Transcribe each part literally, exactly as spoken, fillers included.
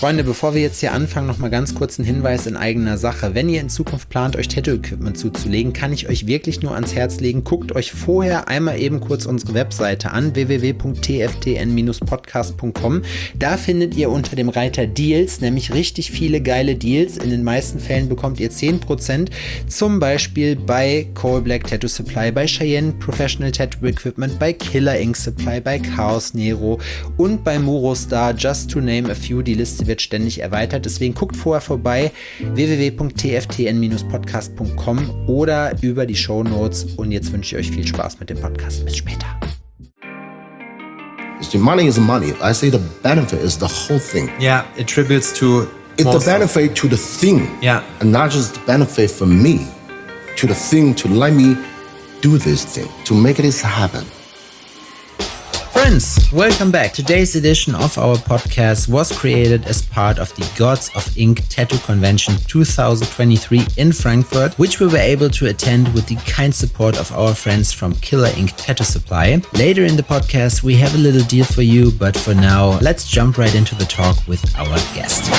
Freunde, bevor wir jetzt hier anfangen, noch mal ganz kurz ein Hinweis in eigener Sache. Wenn ihr in Zukunft plant, euch Tattoo-Equipment zuzulegen, kann ich euch wirklich nur ans Herz legen. Guckt euch vorher einmal eben kurz unsere Webseite an, w w w punkt t f t n dash podcast punkt com. Da findet ihr unter dem Reiter Deals nämlich richtig viele geile Deals. In den meisten Fällen bekommt ihr zehn Prozent, zum Beispiel bei Coal Black Tattoo Supply, bei Cheyenne Professional Tattoo Equipment, bei Killer Ink Supply, bei Chaos Nero und bei Murostar, just to name a few. Die Liste wird ständig erweitert, deswegen guckt vorher vorbei, w w w punkt t f t n dash podcast punkt com oder über die Shownotes, und jetzt wünsche ich euch viel Spaß mit dem Podcast. Bis später. The money is money. I say the benefit is the whole thing. Yeah, it attributes to it's the benefit to the thing. Yeah. And not just the benefit for me, to the thing to let me do this thing, to make this happen. Friends, welcome back. Today's edition of our podcast was created as part of the Gods of Ink Tattoo Convention twenty twenty-three in Frankfurt, which we were able to attend with the kind support of our friends from Killer Ink Tattoo Supply. Later in the podcast, we have a little deal for you, but for now, let's jump right into the talk with our guest.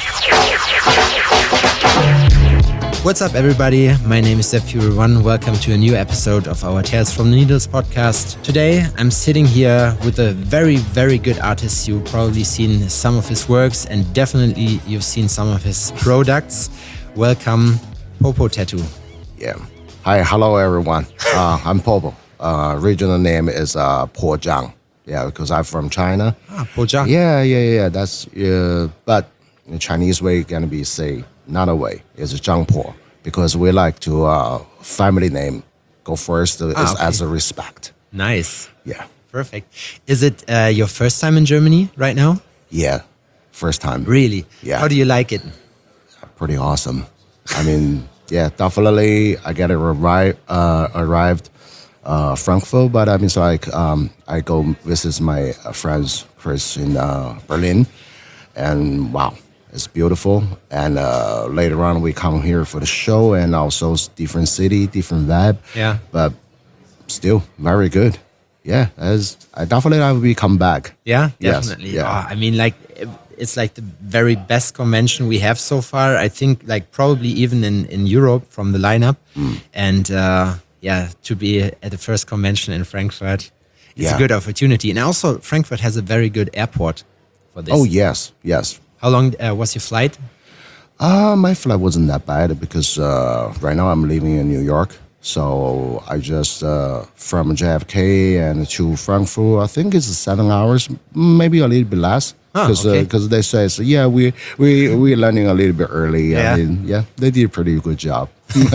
What's up, everybody? My name is Sepp Fury One. Welcome to a new episode of our Tales from the Needles podcast. Today, I'm sitting here with a very, very good artist. You've probably seen some of his works, and definitely you've seen some of his products. Welcome, Popo Tattoo. Yeah. Hi, hello, everyone. Uh, I'm Popo. Uh, regional name is uh, Po Zhang. Yeah, because I'm from China. Ah, Po Zhang. Yeah, yeah, yeah. That's uh, but in the Chinese way, gonna be say another way is Zhang Po, because we like to uh, family name go first uh, ah, is, okay. as a respect. Nice. Yeah. Perfect. Is it uh, your first time in Germany right now? Yeah, first time. Really? Yeah. How do you like it? Pretty awesome. I mean, yeah, definitely. I get it arrived, uh, arrived uh, Frankfurt, but I mean, it's like um, I go visit my uh, friends Chris in uh, Berlin, and wow. It's beautiful, and uh, later on we come here for the show, and also different city, different vibe. Yeah, but still very good. Yeah, as I definitely I will be come back. Yeah, yes. definitely. Yeah. Oh, I mean, like it's like the very best convention we have so far. I think, like probably even in in Europe from the lineup, mm. and uh, yeah, to be at the first convention in Frankfurt, it's yeah. a good opportunity, and also Frankfurt has a very good airport for this. Oh yes, yes. How long uh, was your flight? Uh, my flight wasn't that bad because uh, right now I'm living in New York. So I just, uh, from J F K and to Frankfurt, I think it's seven hours, maybe a little bit less. Because oh, okay. uh, they say, so, yeah, we, we, we're landing a little bit early. Yeah. I mean, yeah, they did a pretty good job.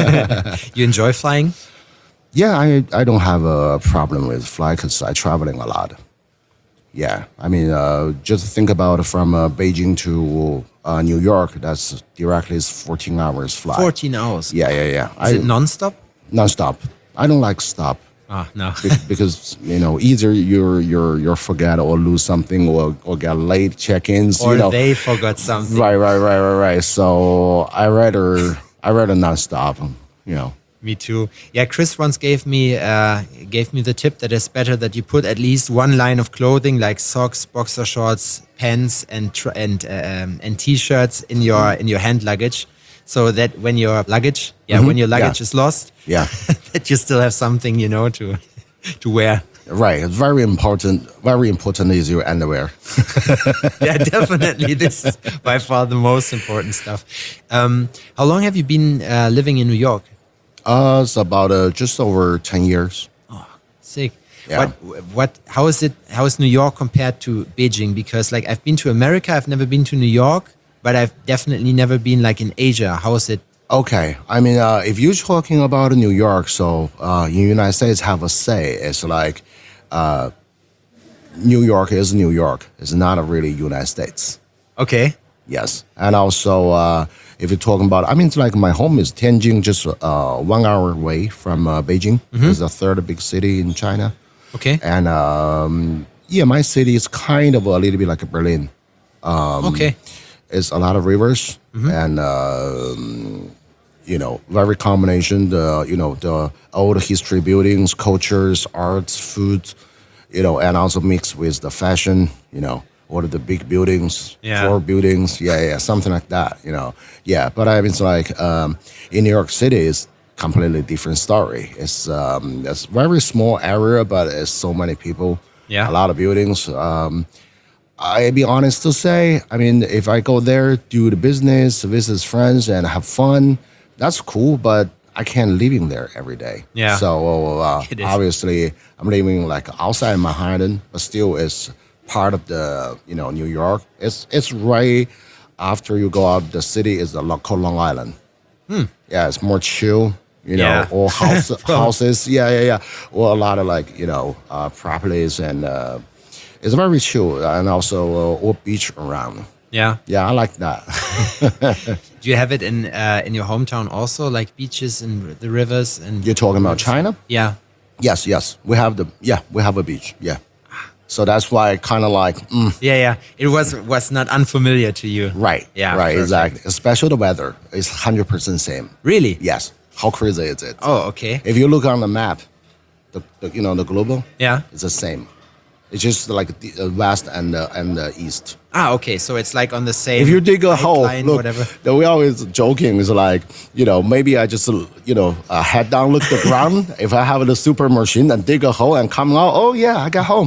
You enjoy flying? Yeah, I, I don't have a problem with flight because I'm traveling a lot. Yeah, I mean, uh, just think about from uh, Beijing to uh, New York. That's directly is fourteen hours flight. Fourteen hours. Yeah, yeah, yeah. Is I, it non-stop? Non-stop. I don't like stop. Ah, no. Because you know, either you're you're you're forget or lose something, or or get late check-ins. Or you know. they forgot something. Right, right, right, right, right. So I rather I rather not stop. You know. Me too. Yeah, Chris once gave me uh, gave me the tip that it's better that you put at least one line of clothing, like socks, boxer shorts, pants, and tr- and um, and t-shirts in your in your hand luggage, so that when your luggage, yeah, mm-hmm. when your luggage yeah. is lost, yeah, that you still have something, you know, to to wear. Right. It's very important. Very important is your underwear. Yeah, definitely. This is by far the most important stuff. Um, how long have you been uh, living in New York? Uh, it's about uh, just over ten years. Oh, sick. Yeah. What, what, how is it, how is New York compared to Beijing? Because like I've been to America, I've never been to New York, but I've definitely never been like in Asia. How is it? Okay. I mean, uh, if you're talking about New York, so uh, in the United States have a say. It's like uh, New York is New York. It's not a really United States. Okay. Yes. And also, uh, if you're talking about, I mean, it's like my home is Tianjin, just uh, one hour away from uh, Beijing. Mm-hmm. It's the third big city in China. Okay. And um, yeah, my city is kind of a little bit like Berlin. Um, okay. It's a lot of rivers mm-hmm. and, uh, you know, very combination, the, you know, the old history buildings, cultures, arts, food, you know, and also mixed with the fashion, you know. or the big buildings, Yeah. four buildings, yeah, yeah, something like that, you know. Yeah, but I mean, it's like um, in New York City, it's completely different story. It's um, it's very small area, but it's so many people, Yeah. a lot of buildings. Um, I be honest to say, I mean, if I go there, do the business, visit friends, and have fun, that's cool. But I can't living there every day. Yeah. So uh, It is. obviously, I'm living like outside Manhattan, but still, it's part of the you know New York. It's it's right after you go out the city is the Lo- called Long Island. Yeah, it's more chill. You know, Yeah. all house, houses. Yeah, yeah, yeah. Or a lot of like you know uh, properties and. Uh, it's very chill and also uh, all beach around. Yeah. Yeah, I like that. Do you have it in uh, in your hometown also, like beaches and the rivers and? You're talking about China? Yeah. Yes, yes. We have the yeah, we have a beach. Yeah. So that's why I kind of like mm, Yeah, yeah. It was was not unfamiliar to you. right. Yeah. Right. perfect. Exactly. Especially the weather is hundred percent same. Really? Yes. How crazy is it? Oh, okay. If you look on the map, the, the you know the global. Yeah. It's the same. It's just like the uh, west and the and the east. Ah, okay. So it's like on the same. If you dig a hole, pipeline, look, whatever. that we always joking is like, you know, maybe I just, you know, uh, head down, look the ground. If I have the super machine and dig a hole and come out, oh yeah, I got home.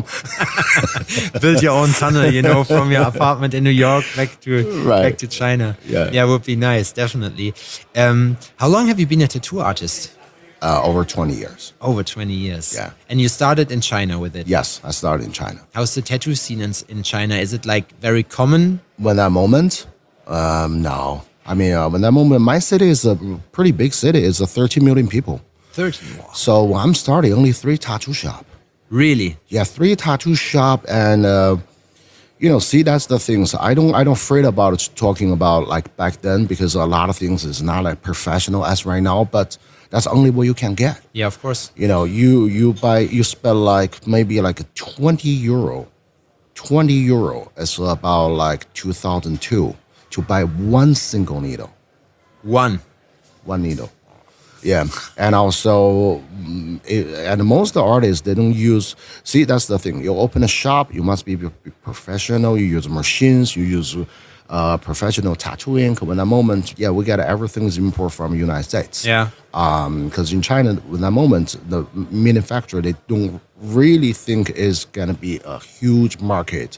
Build your own tunnel, you know, from your apartment in New York back to Right. back to China. Yeah. yeah, would be nice, definitely. Um, how long have you been a tattoo artist? Uh, over twenty years. Over twenty years. Yeah. And you started in China with it. Yes, I started in China. How's the tattoo scene in, in China? Is it like very common? When that moment, um, no. I mean, uh, when that moment, my city is a pretty big city. It's a thirteen million people. thirty. Wow. So I'm starting only three tattoo shop. Really? Yeah, three tattoo shop and uh, you know, see that's the things. I don't I don't afraid about it, talking about like back then because a lot of things is not like professional as right now, but that's only what you can get. Yeah, of course. You know, you you buy you spend like maybe like a twenty euro. twenty euro is about like two thousand two to buy one single needle. One. One needle. Yeah, and also, mm, it, and most of the artists they don't use. See, that's the thing. You open a shop, you must be, be professional. You use machines. You use uh, professional tattooing. When that moment, yeah, we got everything is import from the United States. Yeah. Um, because in China, when that moment, the manufacturer they don't really think is gonna be a huge market,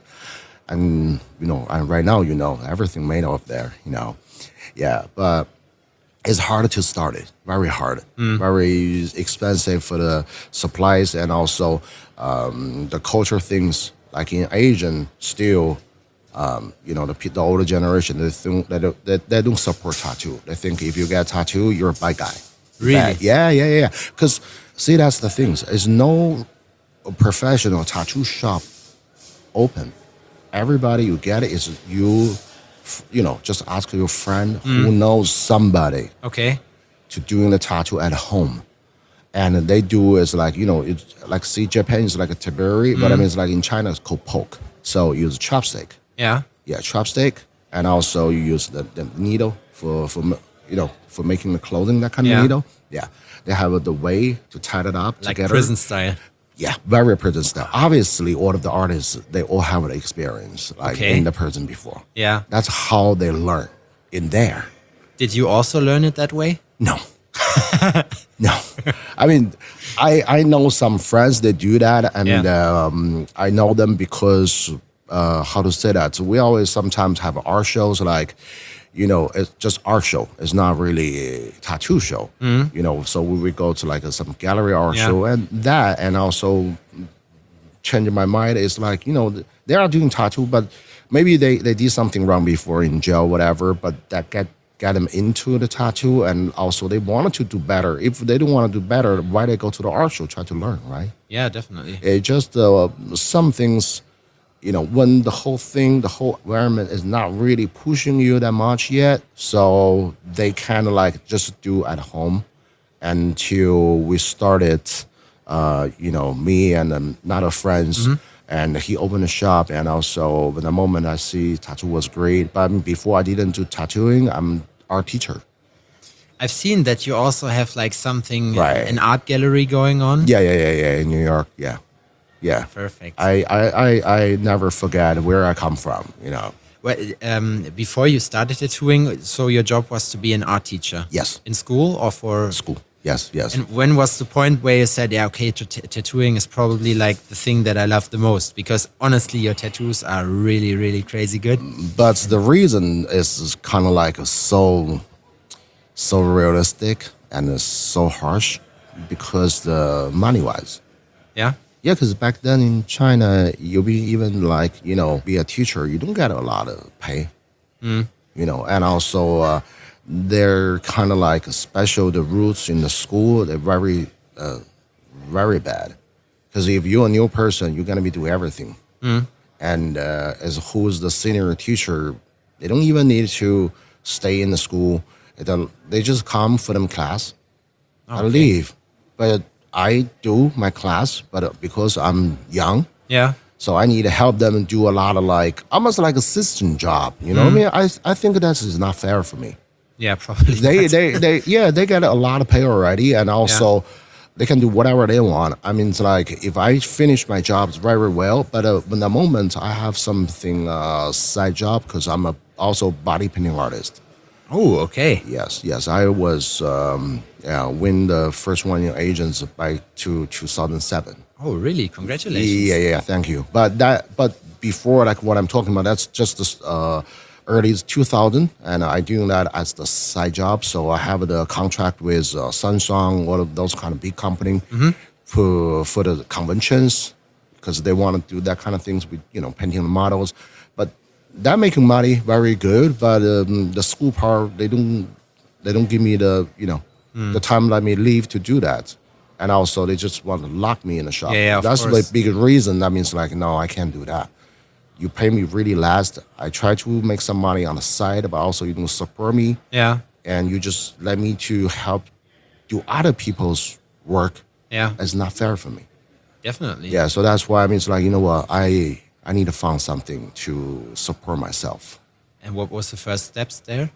and you know, and right now, you know, everything made of there. You know, yeah, but. It's hard to start it. Very hard. Very expensive for the supplies and also um, the culture things. Like in Asian, still, um, you know, the, pe- the older generation, they think they don't, they, they don't support tattoo. They think if you get tattoo, you're a bad guy. Really? Bad. Yeah, yeah, yeah. Because see, that's the thing. There's no professional tattoo shop open. Everybody you get it is you. You know, just ask your friend who knows somebody Okay. to doing the tattoo at home, and they do is like you know, it's like see Japan is like a taburi, but I mean it's like in China it's called poke. So you use chopstick, Yeah. yeah, chopstick, and also you use the, the needle for for you know for making the clothing that kind Yeah. of needle. Yeah, they have the way to tie it up Like together. prison style. Yeah, very prison style. Obviously, all of the artists they all have an experience like Okay. in the prison before. Yeah. That's how they learn in there. Did you also learn it that way? No. No. I mean, I I know some friends that do that, and Yeah. um, I know them because uh, how to say that? So we always sometimes have art shows like, you know, it's just art show. It's not really a tattoo show. You know, so we would go to like a, some gallery art Yeah. show and that, and also changing my mind is like, you know, they are doing tattoo, but maybe they, they did something wrong before in jail, whatever, but that get get them into the tattoo, and also they wanted to do better. If they don't want to do better, why they go to the art show, try to learn, right? Yeah, definitely. It just, uh, some things, you know, when the whole thing, the whole environment is not really pushing you that much yet, so they kind of like just do at home until we started, uh, you know, me and another friends, and he opened a shop, and also when the moment I see tattoo was great, but before I didn't do tattooing, I'm art teacher. I've seen that you also have like something, Right. an art gallery going on. Yeah, yeah, yeah, yeah, in New York, yeah. Yeah. Perfect. I, I, I, I never forget where I come from, you know. Well, um, before you started tattooing, so your job was to be an art teacher. Yes. In school or for School. Yes, yes. And when was the point where you said, yeah, okay, t- tattooing is probably like the thing that I love the most? Because honestly, your tattoos are really, really crazy good. But the reason is kind of like so, so realistic and it's so harsh because the money wise. Yeah. Yeah, because back then in China, you'll be even like, you know, be a teacher, you don't get a lot of pay, Mm. you know, and also uh, they're kind of like special, the rules in the school, they're very, uh, very bad. Because if you're a new person, you're going to be doing everything. Mm. And uh, as who's the senior teacher, they don't even need to stay in the school. They, don't, they just come for them class, I Okay. leave. But I do my class, but uh, because I'm young, Yeah. so I need to help them do a lot of like, almost like assistant job. You know what I mean? I, I think that is not fair for me. Yeah, probably. They, not. they, they, yeah, they get a lot of pay already. And also they can do whatever they want. I mean, it's like if I finish my jobs very well, but uh, in the moment I have something uh, side job because I'm a, also body painting artist. Oh, okay. Yes, yes. I was um, yeah, win the first one in agents by to two thousand seven. Oh, really? Congratulations. Yeah, yeah, thank you. But that, but before like what I'm talking about, that's just the uh, early two thousand, and I doing that as the side job. So I have the contract with uh, Samsung, all of those kind of big company for for the conventions because they want to do that kind of things with you know painting the models, but. That making money very good, but um, the school part they don't they don't give me the you know the time let me leave to do that, and also they just want to lock me in the shop. Yeah, yeah, of That's course. the big reason. That means like no, I can't do that. You pay me really last. I try to make some money on the side, but also you don't support me, Yeah. and you just let me to help do other people's work. Yeah. It's not fair for me. Definitely. Yeah, so that's why I mean it's like you know what I. I need to find something to support myself. And what was the first steps there?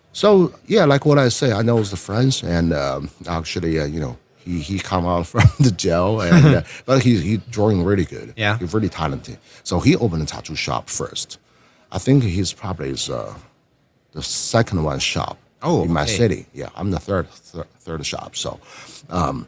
So yeah, like what I say, I know the friends, and um, actually, uh, you know, he he come out from the jail, and uh, but he he drawing really good. Yeah. He's really talented. So he opened a tattoo shop first. I think he's probably is uh, the second one shop Oh, in my okay. city. Yeah, I'm the third third, third shop. So. Um,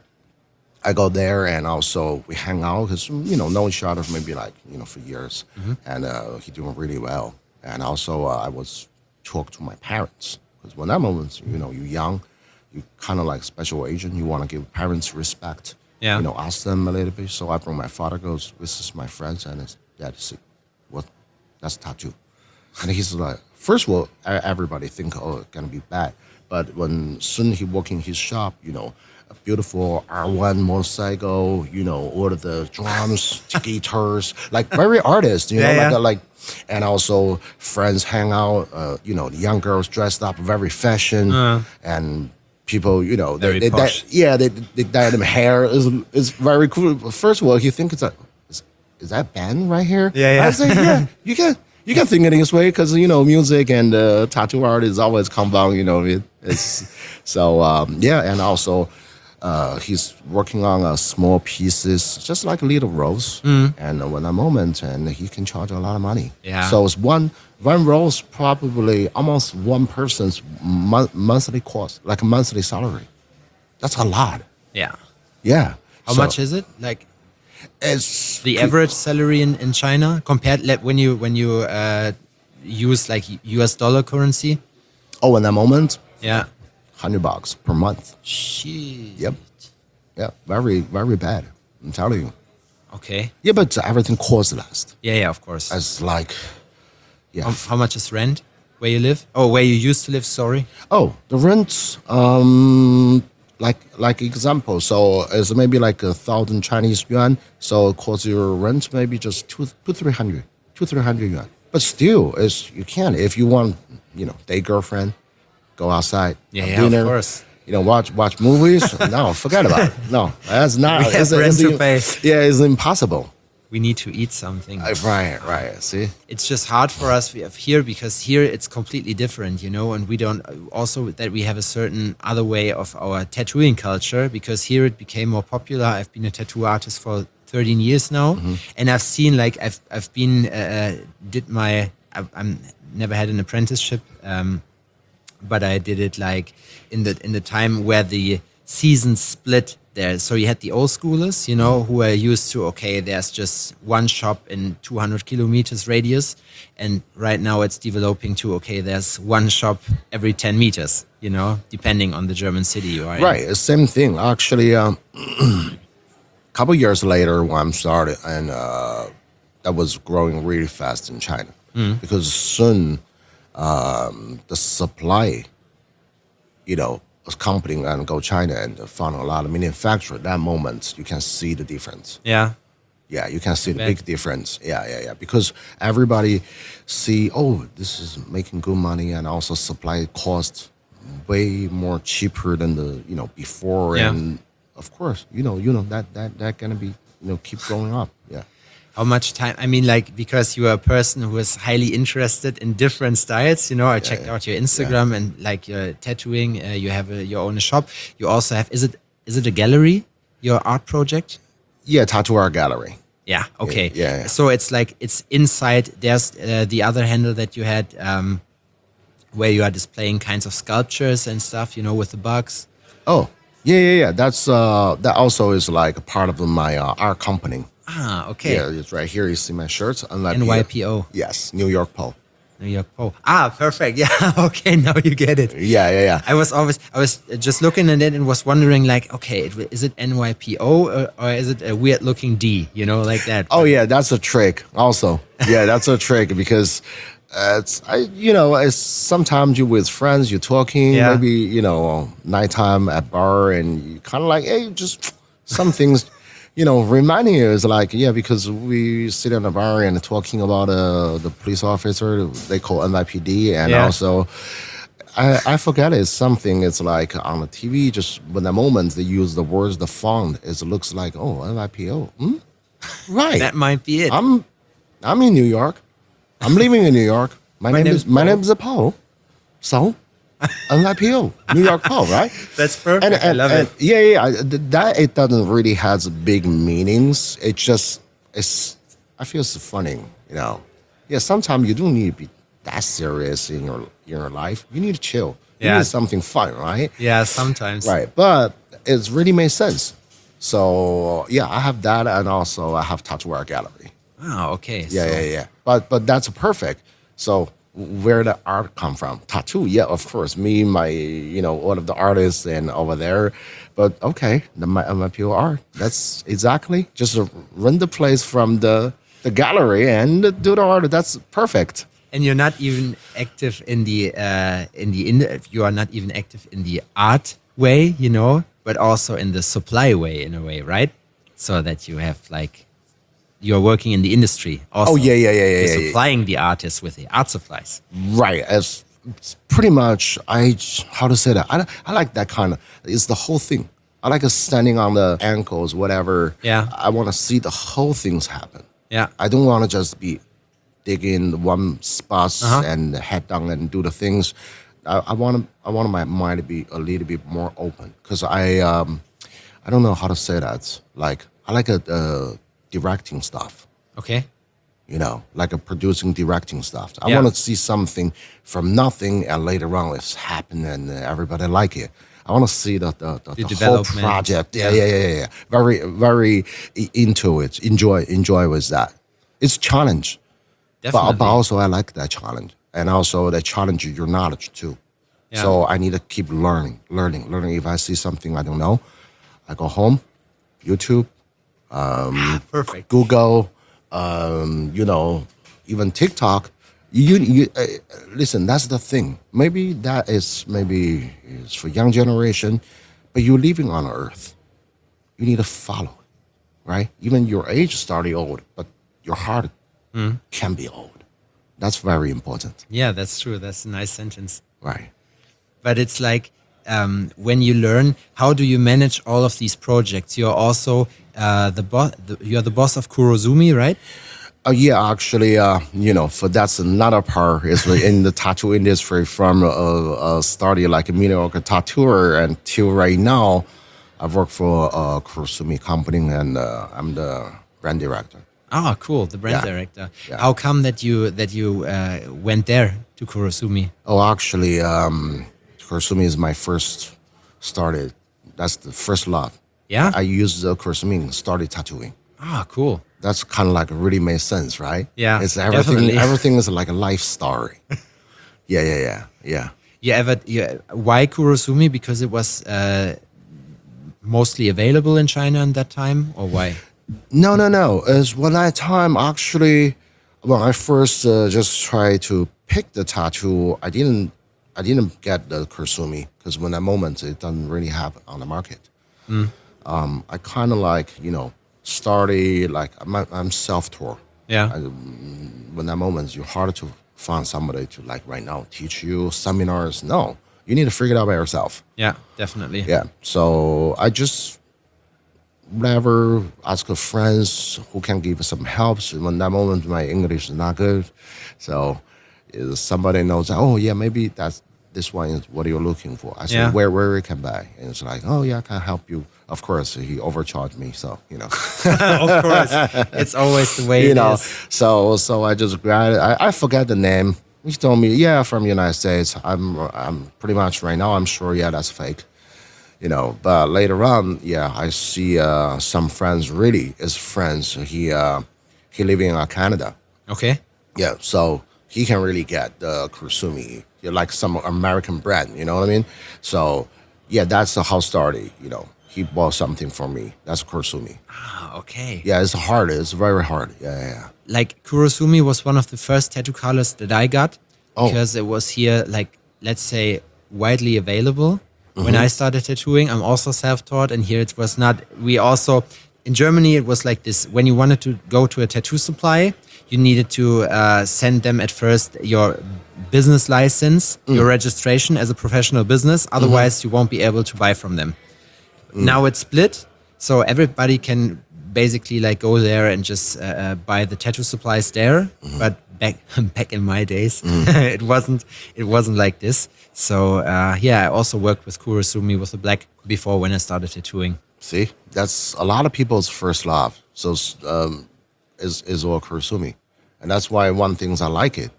I go there and also we hang out because you know know each other for maybe like you know for years, and uh, he doing really well. And also uh, I was talk to my parents because when that moment you know you're young, you kind of like special agent. You want to give parents respect. Yeah. You know, ask them a little bit. So I bring my father goes. This is my friends and his dad. See, what? That's tattoo. And he's like, first of all, e- everybody think oh it's gonna be bad, but when soon he walk in his shop, you know. A beautiful R one motorcycle, you know, all of the drums, guitars, like very artist, you know, Yeah, like yeah. a, like, and also friends hang out, uh, you know, the young girls dressed up very fashion, and people, you know, Very they, they, posh. they yeah, they they dye them hair is is very cool. But first of all, you think it's like, is, is that band right here? Yeah, yeah. I say, yeah, you can. You can think it this way because you know music and uh, tattoo art is always combined. You know, it, it's so um, yeah, and also uh, he's working on uh, small pieces, just like little rolls, and uh, when a moment, and he can charge a lot of money. Yeah. So it's one one roll's probably almost one person's mon- monthly cost, like a monthly salary. That's a lot. Yeah. Yeah. How So much is it? Like It's the average salary in, in China compared like when you when you uh, use like U S dollar currency? Oh, in that moment, Yeah. hundred bucks per month. Shit. Yep. Yeah, very, very bad. I'm telling you. Okay. Yeah, but everything costs less. Yeah, yeah, of course. It's like, yeah. How, how much is rent where you live? Oh, where you used to live, sorry. Oh, the rent, um, like like example. So it's maybe like a thousand Chinese yuan. So it costs your rent maybe just two, two, three hundred, two, three hundred yuan. But still, it's you can if you want, you know, date girlfriend, go outside, Yeah, have yeah, of dinner, course. You know, watch watch movies. No, forget about it. No, that's not. We have it's, rent it's, to pay. Yeah, it's impossible. We need to eat something. Uh, Right, right. See. It's just hard for us we have here because here it's completely different, you know, and we don't also that we have a certain other way of our tattooing culture because here it became more popular. I've been a tattoo artist for thirteen years now, mm-hmm. and I've seen like I've I've been uh, did my I've, I'm never had an apprenticeship, um, but I did it like in the in the time where the seasons split there. So you had the old schoolers, you know, who are used to, okay, there's just one shop in two hundred kilometers radius. And right now it's developing to, okay, there's one shop every ten meters, you know, depending on the German city you are in. Right. Same thing. Actually, um, a couple years later when I started, and uh, that was growing really fast in China. Mm. Because soon um, the supply, you know, was company and go China and found a lot of manufacturer. At that moment, you can see the difference. Yeah. Yeah, you can see the big difference. Yeah, yeah, yeah. Because everybody see, oh, this is making good money, and also supply cost way more cheaper than the, you know, before. Yeah. And of course, you know, you know, that that that gonna be, you know, keep going up. Yeah. How much time? I mean, like, because you are a person who is highly interested in different styles. You know, I yeah, checked yeah. out your Instagram yeah. and like your tattooing. Uh, you have a, your own shop. You also have. Is it is it a gallery? Your art project? Yeah, tattoo art gallery. Yeah. Okay. Yeah. yeah, yeah. So it's like it's inside. There's uh, the other handle that you had, um, where you are displaying kinds of sculptures and stuff. You know, with the bugs. Oh, yeah, yeah, yeah. That's uh, that also is like a part of my uh, art company. Ah, okay. Yeah, it's right here. You see my shirts. N Y P O. Yes, New York Pole. New York Pole. Ah, perfect. Yeah. Okay, now you get it. Yeah, yeah, yeah. I was always, I was just looking at it and was wondering, like, okay, is it N Y P O or, or is it a weird looking D? You know, like that. Oh yeah, that's a trick. Also, yeah, that's a trick because uh, it's, I, you know, it's sometimes you with friends, you're talking, yeah. maybe you know, nighttime at bar, and you kind of like, hey, just some things. You know, reminding you is like, yeah, because we sit in a bar and talking about uh, the police officer, they call N Y P D, and yeah. also, I, I forget it's something, it's like on the T V, just when the moment they use the words, the font, it looks like, oh, N Y P O. Hmm? Right. That might be it. I'm I'm in New York. I'm living in New York. My, my name is my name is Paul. So? N Y P O, New York Pole, right? That's perfect. And, and, I love and, it. Yeah, yeah. That it doesn't really has big meanings. It just it's. I feel it's funny, you know. Yeah, sometimes you don't need to be that serious in your in your life. You need to chill. You yeah. need something fun, right? Yeah, sometimes. Right, but it's really makes sense. So yeah, I have that, and also I have tattoo art gallery. Oh, okay. Yeah, so. yeah, yeah. But but that's perfect. So. Where the art come from? Tattoo, yeah, of course. Me, my, you know, one of the artists and over there. But okay, the my, my pure art. That's exactly just run the place from the the gallery and do the art. That's perfect. And you're not even active in the uh, in the in you are not even active in the art way, you know, but also in the supply way in a way, right? So that you have like. You're working in the industry also. Oh, yeah, yeah, yeah, yeah. You're yeah, supplying yeah. the artists with the art supplies. Right. As pretty much, I, how to say that? I, I like that kind of, it's the whole thing. I like standing on the ankles, whatever. Yeah. I want to see the whole things happen. Yeah. I don't want to just be digging one spot uh-huh. and head down and do the things. I, I want I want my mind to be a little bit more open because I, um, I don't know how to say that. Like, I like a, uh, directing stuff. Okay. You know, like a producing, directing stuff. I yeah. want to see something from nothing and later on it's happened and everybody like it. I want to see the the, the, the, the whole project. Yeah, yeah, yeah, yeah, yeah. Very, very into it. Enjoy, enjoy with that. It's challenge. Definitely. But, but also I like that challenge. And also that challenge your knowledge too. Yeah. So I need to keep learning, learning, learning. If I see something I don't know, I go home, YouTube, Um, Perfect. Google, um, you know, even TikTok. You, you uh, listen. That's the thing. Maybe that is maybe is for young generation, but you're living on Earth. You need to follow, right? Even your age starting old, but your heart mm. can be old. That's very important. Yeah, that's true. That's a nice sentence. Right. But it's like. Um, when you learn, how do you manage all of these projects? You're also uh, the boss. You're the boss of Kurozumi, right? Uh, yeah, actually, uh, you know, for that's another part is in the tattoo industry from uh, uh, starting like a mediocre tattooer until right now, I've worked for uh, Kurosumi company, and uh, I'm the brand director. Ah, cool. The brand Yeah. director. Yeah. How come that you that you uh, went there to Kurosumi? Oh, actually, um, Kurosumi is my first started. That's the first love. Yeah? I used the Kurosumi and started tattooing. Ah, cool. That's kind of like really made sense, right? Yeah, It's everything. definitely. Everything is like a life story. yeah, yeah, yeah, yeah. You ever? You, why Kurosumi? Because it was uh, mostly available in China at that time, or why? No, no, no. Is when that time actually, when I first uh, just tried to pick the tattoo, I didn't, I didn't get the Kurosumi because when that moment it doesn't really have on the market. Um, I kind of like you know started like I'm, I'm self-taught. Yeah. When that moment, you're harder to find somebody to like right now teach you seminars. No, you need to figure it out by yourself. Yeah, definitely. Yeah. So I just never ask a friends who can give some help. So when that moment, my English is not good. So if somebody knows, oh yeah, maybe that's this one is what you're looking for. I said, Yeah. where where we can buy? And it's like, oh yeah, I can help you. Of course, he overcharged me, so you know. Of course, it's always the way you it know. is. So so I just grabbed it. I, I forget the name. He told me, yeah, from United States. I'm I'm pretty much right now. I'm sure, yeah, that's fake. You know, but later on, yeah, I see uh, some friends. Really, is friends. He uh, he living in uh, Canada. Okay. Yeah, so he can really get the Kurosumi, you know, like some American brand. You know what I mean? So yeah, that's how started. You know, he bought something for me. That's Kurosumi. Ah, okay. Yeah, it's hard. It's very hard. Yeah, yeah, yeah. Like Kurosumi was one of the first tattoo colors that I got Oh. because it was here, like let's say, widely available. Mm-hmm. When I started tattooing, I'm also self-taught, and here it was not. We also in Germany it was like this. When you wanted to go to a tattoo supply, you needed to uh, send them at first your business license, Mm. your registration as a professional business. Otherwise, you won't be able to buy from them. Mm. Now it's split, so everybody can basically like go there and just uh, uh, buy the tattoo supplies there. Mm-hmm. But back back in my days, Mm. it wasn't it wasn't like this. So uh, yeah, I also worked with Kurosumi with the black before when I started tattooing. See, that's a lot of people's first love. So um, is is all Kurosumi, and that's why one things I like it.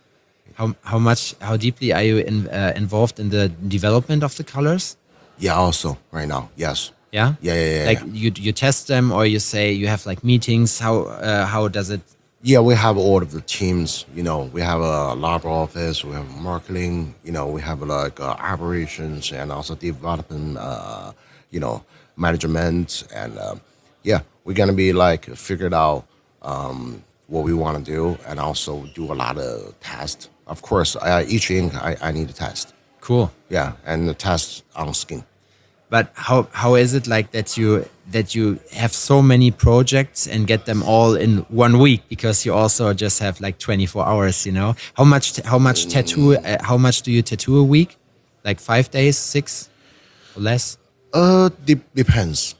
How how much how deeply are you in, uh, involved in the development of the colors? Yeah, also right now, yes. Yeah, Yeah, yeah, yeah, Like yeah. you you test them, or you say you have like meetings. How uh, how does it? Yeah, we have all of the teams. You know, we have a lab office, we have marketing. You know, we have like uh, operations and also development. Uh, you know, management and um, yeah, we're gonna be like figured out um, what we want to do and also do a lot of tests. Of course, uh, each ink I, I need to test. Cool. Yeah, and the test on skin. But how how is it like that you that you have so many projects and get them all in one week, because you also just have like twenty-four hours, you know? How much t- how much tattoo uh, how much do you tattoo a week? Like five days, six or less? Uh, de- depends.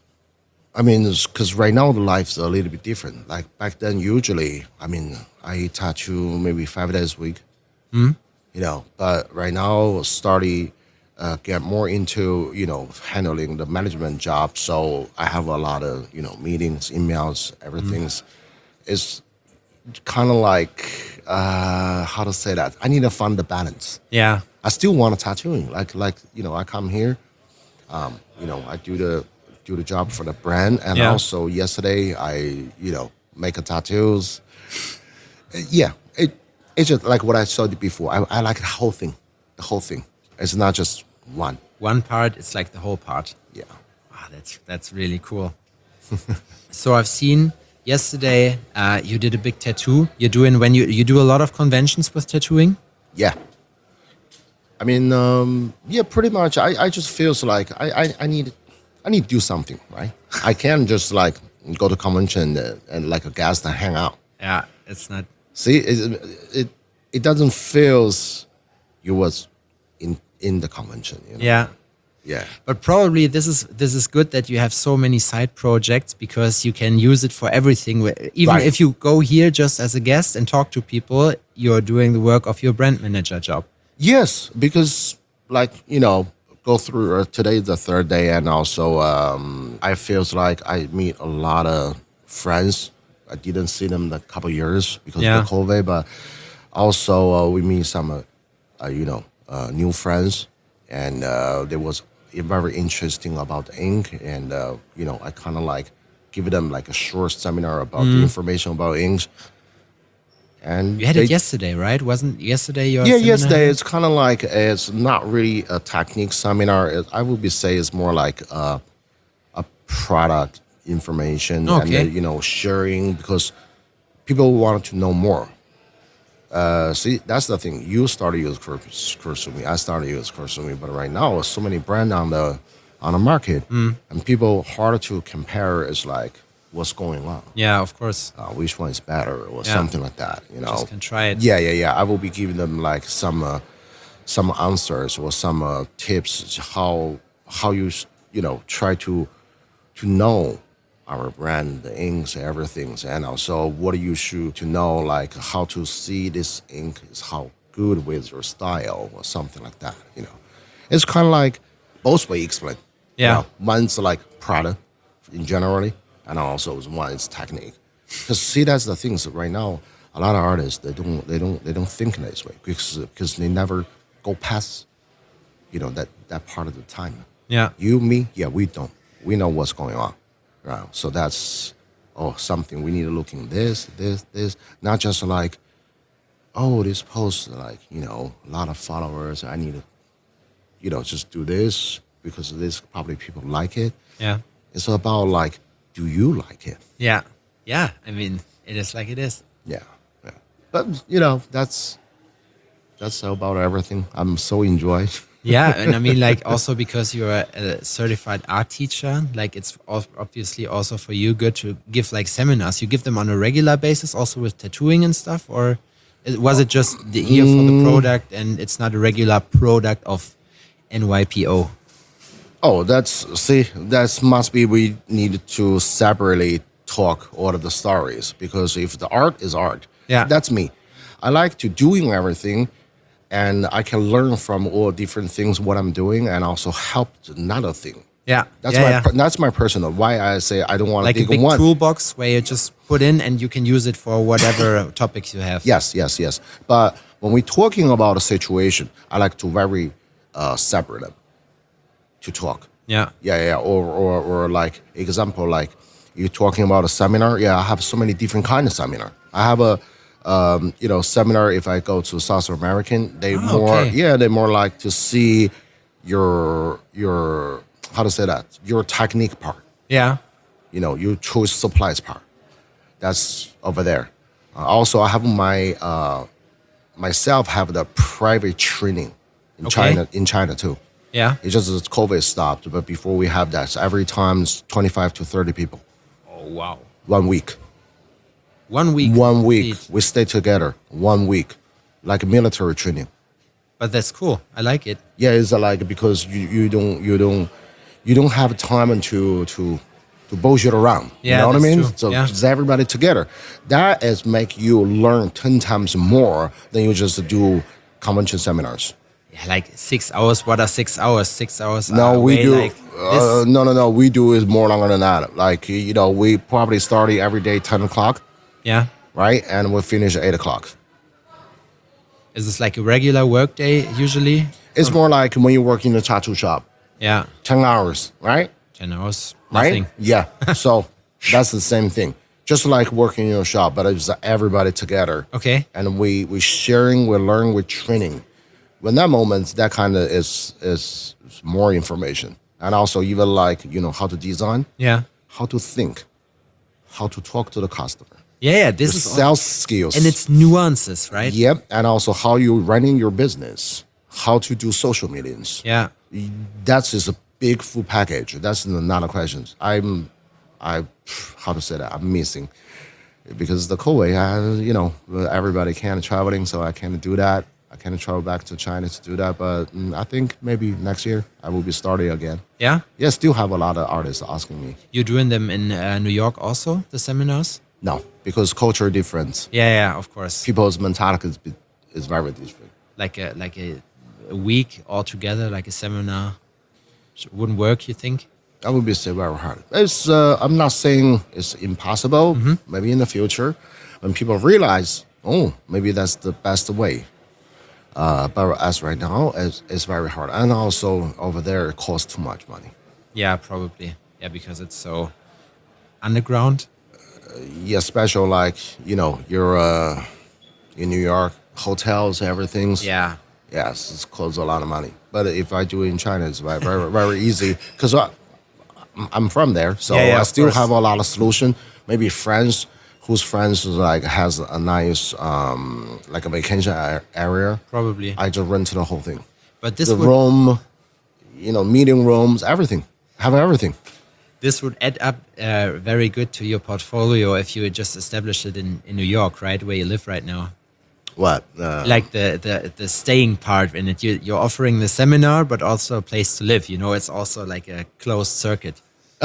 I mean, because right now the life's a little bit different. Like back then, usually, I mean, I tattoo maybe five days a week. You know, but right now, starting uh, get more into you know handling the management job. So I have a lot of you know meetings, emails, everything's. It's kind of like uh, how to say that. I need to find the balance. Yeah. I still want to tattooing. Like like you know, I come here. Um, you know, I do the do the job for the brand, and Yeah. also yesterday I you know make a tattoos. Uh, Yeah, it it's just like what I showed you before. I, I like the whole thing, the whole thing. It's not just one. One part, it's like the whole part. Yeah. Wow, that's that's really cool. So I've seen yesterday uh, you did a big tattoo. You're doing when you you do a lot of conventions with tattooing. Yeah. I mean, um, yeah, pretty much. I, I just feels like I, I, I need I need to do something, right? I can't just like go to convention and, and like a guest and hang out. Yeah, it's not. See, it it, it doesn't feels you was in in the convention. You know? Yeah. Yeah. But probably this is this is good that you have so many side projects, because you can use it for everything. Even Right. if you go here just as a guest and talk to people, you're doing the work of your brand manager job. Yes, because like you know, go through. Uh, today is the third day, and also um, I feels like I meet a lot of friends. I didn't see them in a couple years because Yeah. of the COVID, but also uh, we meet some, uh, uh, you know, uh, new friends, and uh, there was very interesting about the ink, and uh, you know, I kind of like give them like a short seminar about the information about inks. And You had they, it yesterday, right? Wasn't yesterday your yeah, seminar? yesterday it's kind of like it's not really a technique seminar. It, I would be say it's more like a, a product information and Okay. uh, you know sharing because people want to know more. Uh, see, that's the thing. You started use Kursumi. I started use Kursumi, but right now there's so many brands on the on the market, Mm. and people hard to compare. Is like what's going on. Yeah, of course. Uh, which one is better or Yeah. something like that. You know, Just can try it. yeah, yeah, yeah. I will be giving them like some uh, some answers or some uh, tips how how you s- you know try to to know our brand, the inks, everything, and also what you should to know like how to see this ink is how good with your style or something like that. You know, it's kind of like both way explain. You Yeah. know, one's like product in generally, and also one is technique. Because see, that's the things right now. A lot of artists they don't they don't they don't think this way because because they never go past, you know, that that part of the time. Yeah. You, me, yeah, we don't. We know what's going on, right? So that's oh something we need to look in this, this, this. Not just like oh this post like you know a lot of followers. I need to you know just do this because this probably people like it. Yeah. It's about like do you like it? Yeah. Yeah. I mean, it is like it is. Yeah, yeah. But you know, that's that's about everything. I'm so enjoy. Yeah, and I mean, like, also because you're a certified art teacher, like, it's al- obviously also for you good to give like seminars. You give them on a regular basis, also with tattooing and stuff, or it- was it just the ear for the product, and it's not a regular product of N Y P O? Oh, that's see, that must be we need to separately talk all of the stories because if the art is art, Yeah. that's me. I like to doing everything, and I can learn from all different things what I'm doing, and also help another thing. Yeah, That's yeah, my yeah. per- that's my personal why I say I don't want to Like a take big one. toolbox where you just put in and you can use it for whatever topics you have. Yes, yes, yes. But when we're talking about a situation, I like to very uh, separate them to talk. Yeah, Yeah, yeah. Or, or, or like example, like you're talking about a seminar. Yeah, I have so many different kind of seminar. I have a, um, you know, seminar. If I go to South American, they Oh, more, okay. yeah, they more like to see your your how to say that your technique part. yeah. You know, your choice supplies part. That's over there. Uh, also, I have my uh, myself have the private training in Okay. China in China too. Yeah. It's just that COVID stopped, but before we have that, so every time it's twenty-five to thirty people, Oh, wow. one week. One week. One week. complete. We stay together, one week, like a military training. But that's cool. I like it. Yeah, it's like because you, you don't you don't you don't have time to to to bullshit around. Yeah, you know what I that's mean? true. So Yeah. it's everybody together. That is make you learn ten times more than you just do convention seminars. Yeah, like six hours. What are six hours? Six hours. No, are we way do. Like uh, this. no, no, no. We do is more longer than that. Like you know, we probably start every day ten o'clock, Yeah. right, and we finish at eight o'clock. Is this like a regular work day usually? It's more like when you work in a tattoo shop, Yeah. ten hours, right? Ten hours. Right? Nothing. Yeah. So that's the same thing. Just like working in your shop, but it's everybody together. Okay. And we we sharing, we learn, we training. When that moment, that kind of is is more information, and also even like you know how to design, Yeah. how to think, how to talk to the customer, Yeah. Yeah. This your is all, sales skills, and it's nuances, right? yep, and also how you running your business, how to do social medias. Yeah. That's just a big full package. That's not a question. I'm, I, how to say that? I'm missing because the COVID, I, you know, everybody can traveling, so I can't do that. I can't travel back to China to do that, but mm, I think maybe next year I will be starting again. Yeah. Yeah, still have a lot of artists asking me. You're doing them in uh, New York also, the seminars? No, because culture difference. Yeah. Yeah. Of course. People's mentality is, is very different. Like a like a, a week all together, like a seminar. wouldn't work, you think? That would be still very hard. It's uh, I'm not saying it's impossible. Mm-hmm. Maybe in the future, when people realize, oh, maybe that's the best way. Uh, but as right now, it's, it's very hard. And also over there, it costs too much money. Yeah, probably. Yeah, because it's so underground. Uh, yeah, special like, you know, you're uh, in New York, hotels, everything. Yeah. Yes, it's costs a lot of money. But if I do it in China, it's very, very, very easy. Because I'm from there, so yeah, yeah, I still course. have a lot of solution. Maybe friends whose friends like has a nice um, like a vacation area. Probably. I just rent the whole thing. But this the would, room, you know, meeting rooms, everything. Have everything. This would add up uh, very good to your portfolio if you had just established it in, in New York, right, where you live right now. What? Uh, like the, the, the staying part in it. You, you're offering the seminar, but also a place to live. You know, it's also like a closed circuit.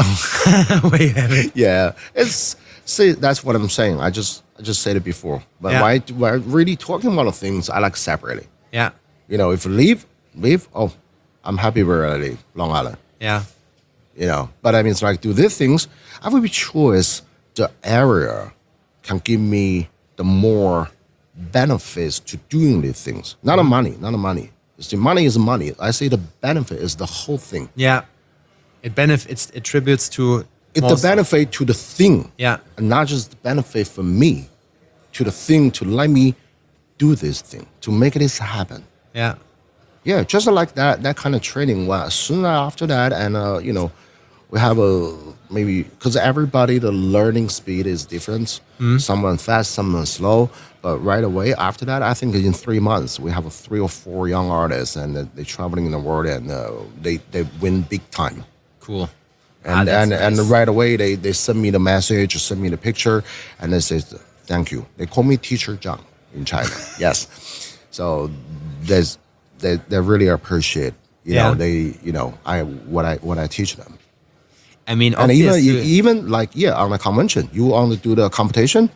Where you have it. Yeah, it's see that's what I'm saying. I just I just said it before, but Yeah. why why really talking about the things I like separately. Yeah, You know, if you leave, leave. Oh, I'm happy where I live, Long Island. yeah, You know, but I mean, it's like do these things. I would be choice the area can give me the more benefits to doing these things. Not the money, not the money. It's the money is money. I say the benefit is the whole thing. yeah. It benefits, it attributes to It's more the benefit to the thing. Yeah. And not just the benefit for me, to the thing to let me do this thing, to make this happen. Yeah, Yeah, just like that that kind of training. Well, soon after that, and uh, you know, we have a maybe because everybody the learning speed is different. Mm-hmm. Someone fast, someone slow. But right away after that, I think in three months we have a three or four young artists, and uh, they're traveling in the world, and uh, they they win big time. cool. And Ah, and, that's and nice. right away they, they send me the message, send me the picture, and they say thank you. They call me Teacher Zhang in China. Yes, so there's they they really appreciate you Yeah. know they you know I what I what I teach them. I mean, And even obviously, even like yeah on the convention, you want to do the competition.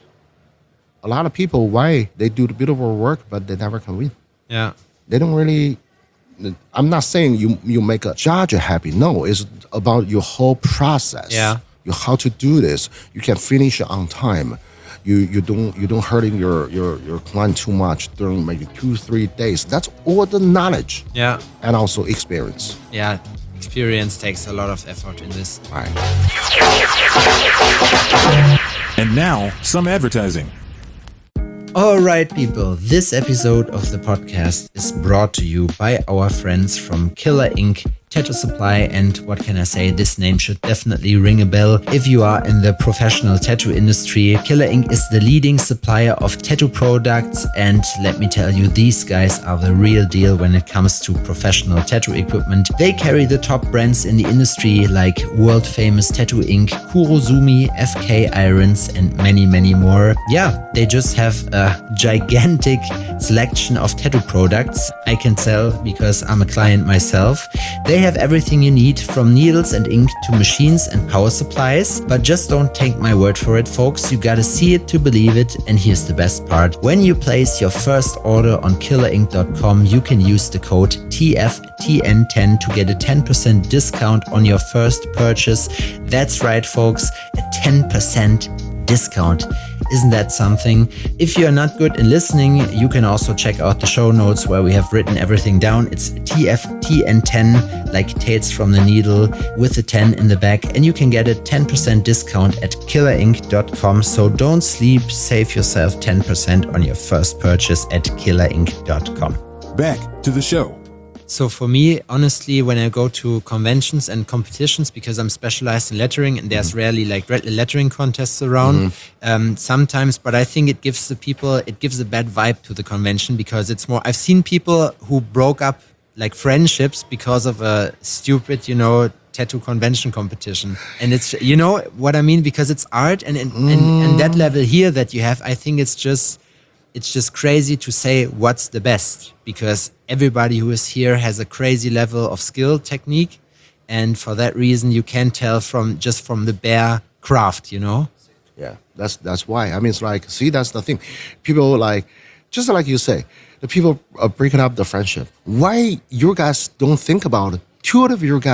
A lot of people why they do the beautiful work, but they never can win. yeah, They don't really. I'm not saying you you make a judge happy. No, it's about your whole process. Yeah. You how to do this. You can finish it on time. You you don't you don't hurting your your your client too much during maybe two three days. That's all the knowledge yeah, and also experience. yeah. Experience takes a lot of effort in this. Right. And now, some advertising. All right, people, this episode of the podcast is brought to you by our friends from Killer Ink Tattoo Supply, and what can I say, this name should definitely ring a bell if you are in the professional tattoo industry. Killer Ink is the leading supplier of tattoo products, and let me tell you, these guys are the real deal when it comes to professional tattoo equipment. They carry the top brands in the industry like world famous Tattoo Ink, Kurozumi, F K Irons, and many, many more. Yeah, they just have a gigantic selection of tattoo products. I can tell because I'm a client myself. They have everything you need from needles and ink to machines and power supplies. But just don't take my word for it, folks. You gotta see it to believe it. And here's the best part. When you place your first order on killer ink dot com, you can use the code T F T N ten to get a ten percent discount on your first purchase. That's right, folks, a ten percent discount. Isn't that something? If you're not good in listening, you can also check out the show notes where we have written everything down. It's T F T N ten, like Tates from the Needle, with the ten in the back, and you can get a ten percent discount at killer ink dot com. So don't sleep, save yourself ten percent on your first purchase at killer ink dot com. Back to the show. So for me, honestly, when I go to conventions and competitions, because I'm specialized in lettering and there's rarely like red lettering contests around, um, sometimes, but I think it gives the people, it gives a bad vibe to the convention because it's more, I've seen people who broke up like friendships because of a stupid, you know, tattoo convention competition. And it's, you know what I mean? Because it's art and, and, and, and that level here that you have, I think it's just, it's just crazy to say what's the best because everybody who is here has a crazy level of skill, technique. And for that reason, you can tell from just from the bare craft, you know? Yeah, that's that's why. I mean, it's like, see, that's the thing. People like, just like you say, the people are breaking up the friendship. Why you guys don't think about it? Two of you guys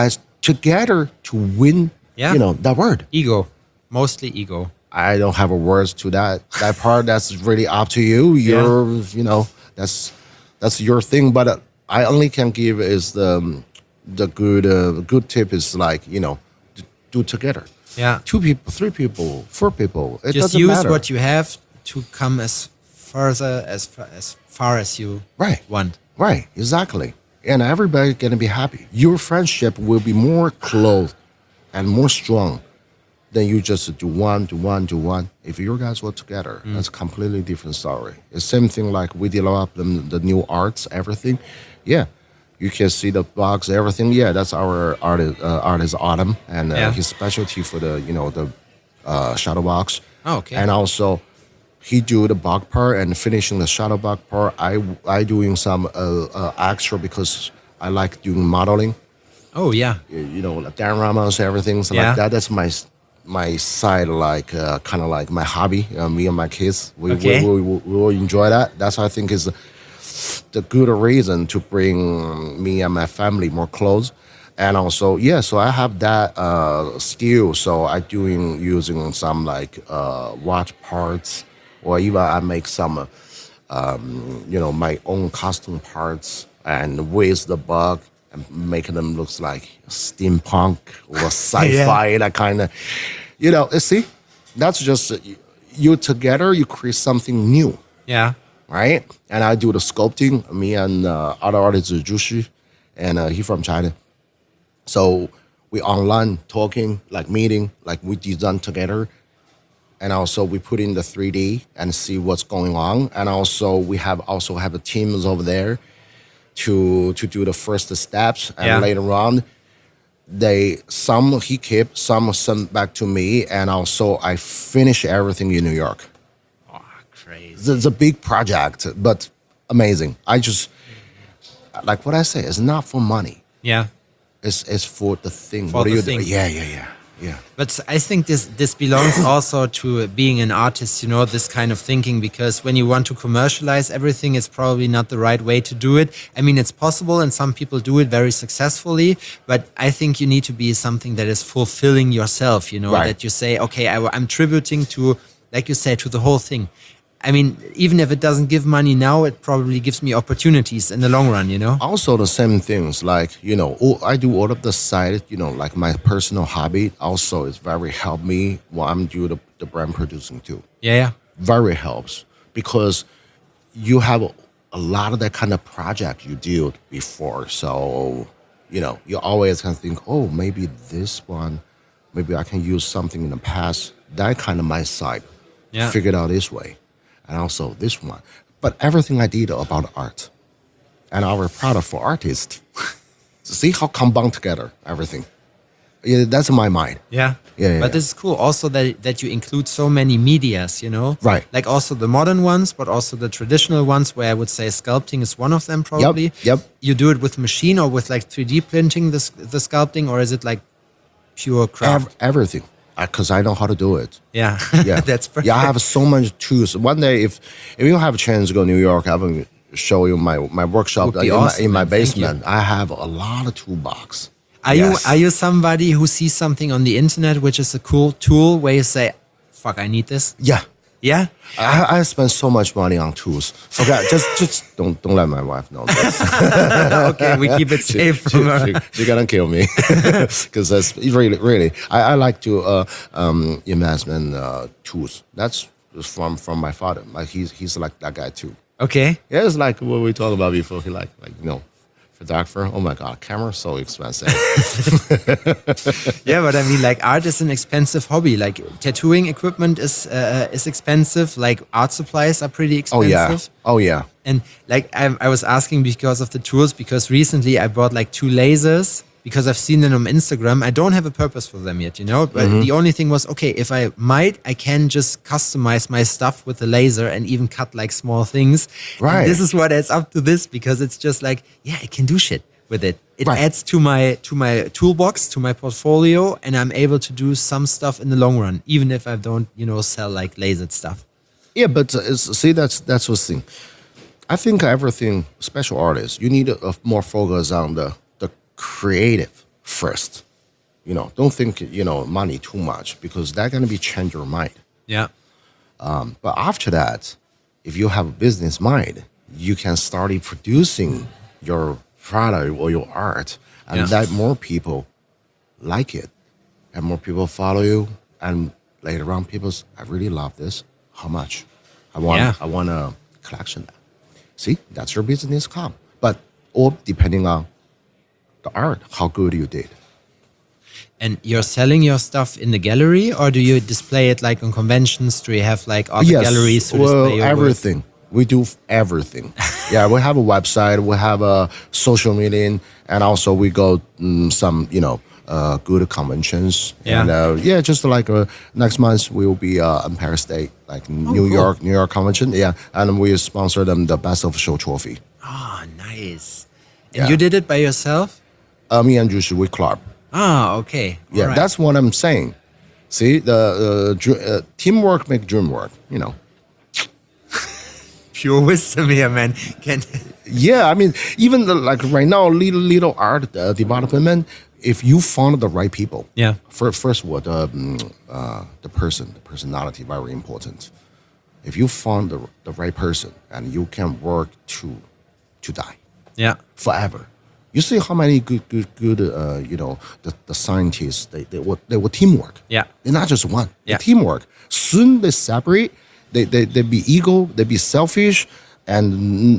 together to win, Yeah. you know, that word. Ego, mostly ego. I don't have a words to that. That part, that's really up to you. You're, you know, that's that's your thing. But uh, I only can give is the um, the good uh, good tip is like, you know, d- do together. Yeah. Two people, three people, four people. It Just doesn't use matter. what you have to come as further as far as far as you Right. want. Right, exactly. And everybody's gonna be happy. Your friendship will be more close and more strong than you just do one, do one, do one. If you guys work together, Mm. that's a completely different story. It's same thing like we develop the, the new arts, everything. Yeah, you can see the box, everything. Yeah, that's our artist, uh, artist Autumn, and uh, Yeah. his specialty for the you know the uh, shadow box. Oh, okay. And also, he do the box part and finishing the shadow box part. I I doing some uh, uh, extra because I like doing modeling. Oh yeah. You, you know, like dioramas, everything so Yeah. like that. That's my my side, like uh, kind of like my hobby. Uh, me and my kids, we, Okay. we, we, we, we will enjoy that. That's I think is the good reason to bring me and my family more close. And also, yeah, so I have that uh, skill. So I doing using some like uh, watch parts, or even I make some, uh, um, you know, my own custom parts and with the bug and making them looks like steampunk or sci-fi, that kind of, you know. See, that's just uh, you together. You create something new. Yeah. Right? And I do the sculpting, me and uh, other artist Jushi, and uh, he from China. So we online talking, like meeting, like we design together. And also we put in the three D and see what's going on. And also we have also have a teams over there to to do the first steps. And Yeah. later on, they some he kept, some sent back to me. And also I finish everything in New York. Oh, crazy. It's, it's a big project, but amazing. I just, like what I say, it's not for money. Yeah. It's, it's for the thing. For what the are you thing. doing? Yeah, yeah, yeah, yeah. But I think this this belongs also to being an artist, you know, this kind of thinking, because when you want to commercialize everything, it's probably not the right way to do it. I mean, it's possible and some people do it very successfully, but I think you need to be something that is fulfilling yourself, you know, Right. that you say, okay, I, I'm tributing to, like you say, to the whole thing. I mean, even if it doesn't give money now, it probably gives me opportunities in the long run, you know? Also the same things, like, you know, all, I do all of the side, you know, like my personal hobby also is very help me while I'm doing the, the brand producing too. Yeah, yeah. Very helps because you have a, a lot of that kind of project you did before. So, you know, you always can think, oh, maybe this one, maybe I can use something in the past. That kind of my side. Yeah. Figured out this way. And also this one. But everything I did about art and our product for artists, see how combined together, everything. Yeah, that's in my mind. Yeah. Yeah, yeah, But yeah. this is cool also that that you include so many medias, you know? Right. Like also the modern ones, but also the traditional ones, where I would say sculpting is one of them probably. yep. You do it with machine or with like three D printing the, s- the sculpting, or is it like pure craft? Ev- everything. Because I know how to do it. yeah. Yeah, That's perfect. Yeah, I have so much tools. One day, if if you have a chance to go to New York, I will show you my my workshop Would be in, awesome, my, in my man. Thank basement. I have a lot of toolbox. Are Yes. you are you somebody who sees something on the internet which is a cool tool where you say, fuck, I need this? Yeah. Yeah? I, I spend so much money on tools. Okay, just just don't don't let my wife know this. Okay, we keep it safe she, from her. she, she gonna kill me because that's really really. I, I like to uh, um, invest in uh, tools. That's from from my father. Like he's he's like that guy too. Okay. Yeah, it's like what we talked about before. He like like you know, photographer. Oh my god, camera so expensive. Yeah, but I mean, like, art is an expensive hobby. Like, tattooing equipment is uh, is expensive. Like, art supplies are pretty Oh expensive. yeah. Oh yeah. And like, I, I was asking because of the tools, because recently I bought like two lasers because I've seen them on Instagram. I don't have a purpose for them yet, you know. But Mm-hmm. the only thing was, okay, if I might, I can just customize my stuff with the laser and even cut like small things. And Right. this is what adds up to this, because it's just like, yeah, I can do shit with it. It Right. adds to my to my toolbox, to my portfolio, and I'm able to do some stuff in the long run, even if I don't, you know, sell like lasered stuff. Yeah, but uh, it's, see, that's that's what's thing. I think everything special artists, you need a, a more focus on the the creative first. You know, don't think, you know, money too much because that's going to be change your mind. Yeah. But after that, if you have a business mind, you can start producing your product or your art, and Yeah. that more people like it, and more people follow you. And later on, people say, I really love this. How much? I want. Yeah. I want a collection. That. See, that's your business come. But all depending on the art, how good you did. And you're selling your stuff in the gallery, or do you display it like on conventions? Do you have like art galleries to well, display your work? everything. We do f- everything. Yeah, we have a website, we have a social media, and also we go mm, some, you know, uh, good conventions. Yeah. And uh, yeah, just like uh, next month we will be uh, in Paris State, like New cool. York, New York convention. Yeah, and we sponsor them the Best of Show trophy. Ah, nice. And Yeah. you did it by yourself? Uh, me and Jushi, we club. Ah, okay. Yeah, Alright. that's what I'm saying. See, the uh, dr- uh, teamwork make dream work. You know. pure wisdom here, man. Can Yeah, I mean, even the, like right now, little little art uh, development. If you found the right people, Yeah. First, first what um, uh, the person, the personality, very important. If you found the the right person and you can work to to die yeah. forever. You see how many good good good uh, you know the, the scientists they they were they were teamwork. Yeah. They're not just one. Yeah. They're teamwork. Soon they separate. They they they be ego. They be selfish, and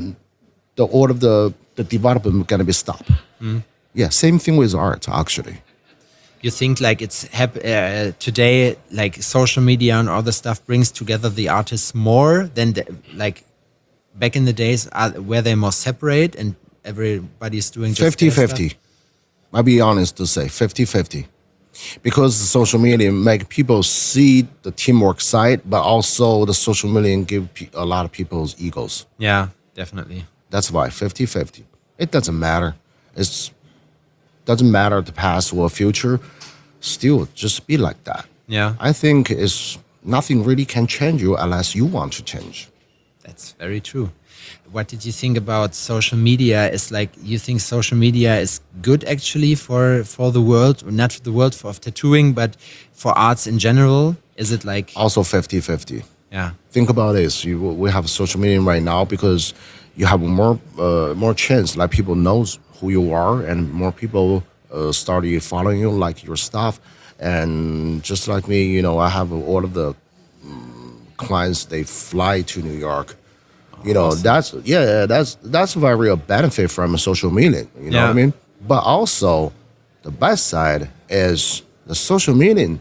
the all of the the development gonna be stopped. Yeah. Same thing with art actually. You think like it's hap- uh, today, like social media and all the stuff brings together the artists more than the, like back in the days uh, where they're more separate and everybody's doing just fifty their fifty. stuff? I'll be honest to say fifty fifty. Because the social media make people see the teamwork side, but also the social media give pe- a lot of people's egos. Yeah, definitely. That's why fifty fifty. It doesn't matter. It's doesn't matter the past or future. Still, just be like that. Yeah, I think it's nothing really can change you unless you want to change. that's very true. What did you think about social media? Is like you think social media is good actually for for the world, not for the world for of tattooing, but for arts in general? Is it like Also fifty fifty. yeah, Think about this. You, we have social media right now because you have more uh, more chance, like people knows who you are, and more people uh, started following you, like your stuff. And just like me, you know, I have all of the um, clients. They fly to New York. You know, that's yeah, yeah, that's that's very a benefit from social media. You know Yeah. what I mean? But also, the bad side is the social media.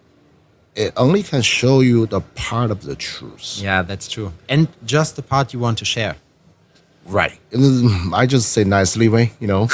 It only can show you the part of the truth. yeah, that's true. And just the part you want to share. Right. I just say nicely, way, you know.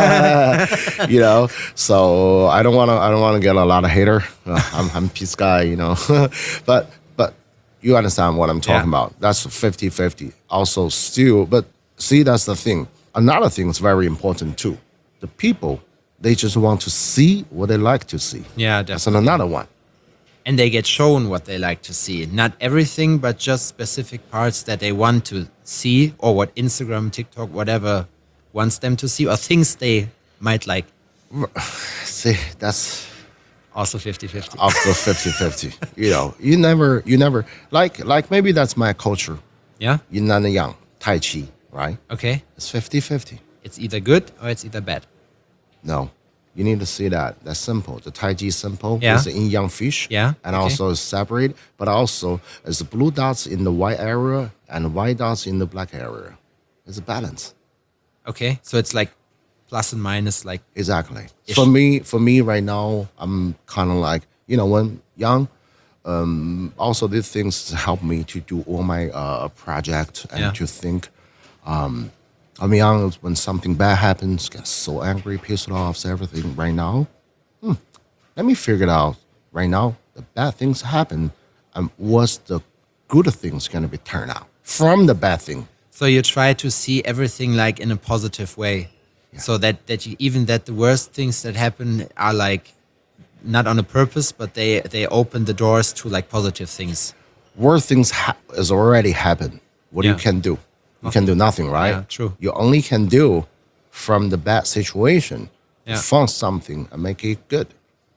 you know. So I don't wanna I don't wanna get a lot of hater. Uh, I'm I'm peace guy, you know. but but you understand what I'm talking Yeah. about. That's fifty fifty. Also still, but see that's the thing. Another thing is very important too. The people, they just want to see what they like to see. Yeah, That's definitely. another one. And they get shown what they like to see. Not everything, but just specific parts that they want to see, or what Instagram, TikTok, whatever wants them to see, or things they might like. See, that's Also fifty fifty. after fifty fifty. You know, you never you never like like maybe that's my culture. Yeah? Yin and Yang, Tai Chi, right? Okay. It's fifty fifty. It's either good or it's either bad. No, you need to see that. That's simple. The Tai Chi is simple. Yeah. It's the yin yang fish. Yeah, And okay. also it's separate, but also it's the blue dots in the white area and the white dots in the black area. It's a balance. Okay. So it's like plus and minus, like, Exactly. Ish. For me, for me right now, I'm kind of like, you know, when young, um, also these things help me to do all my uh, project and Yeah. to think. Um, I'm young when something bad happens, get so angry, pissed off, everything. Right now, hmm, let me figure it out. Right now, the bad things happen, and what's the good things gonna be turned out from the bad thing? so you try to see everything like in a positive way. So that, that you, even that the worst things that happen are like not on a purpose, but they, they open the doors to like positive things. Worst things ha- has already happened. What Yeah. you can do? You can do nothing, right? Yeah, true. You only can do from the bad situation, Yeah. find something and make it good.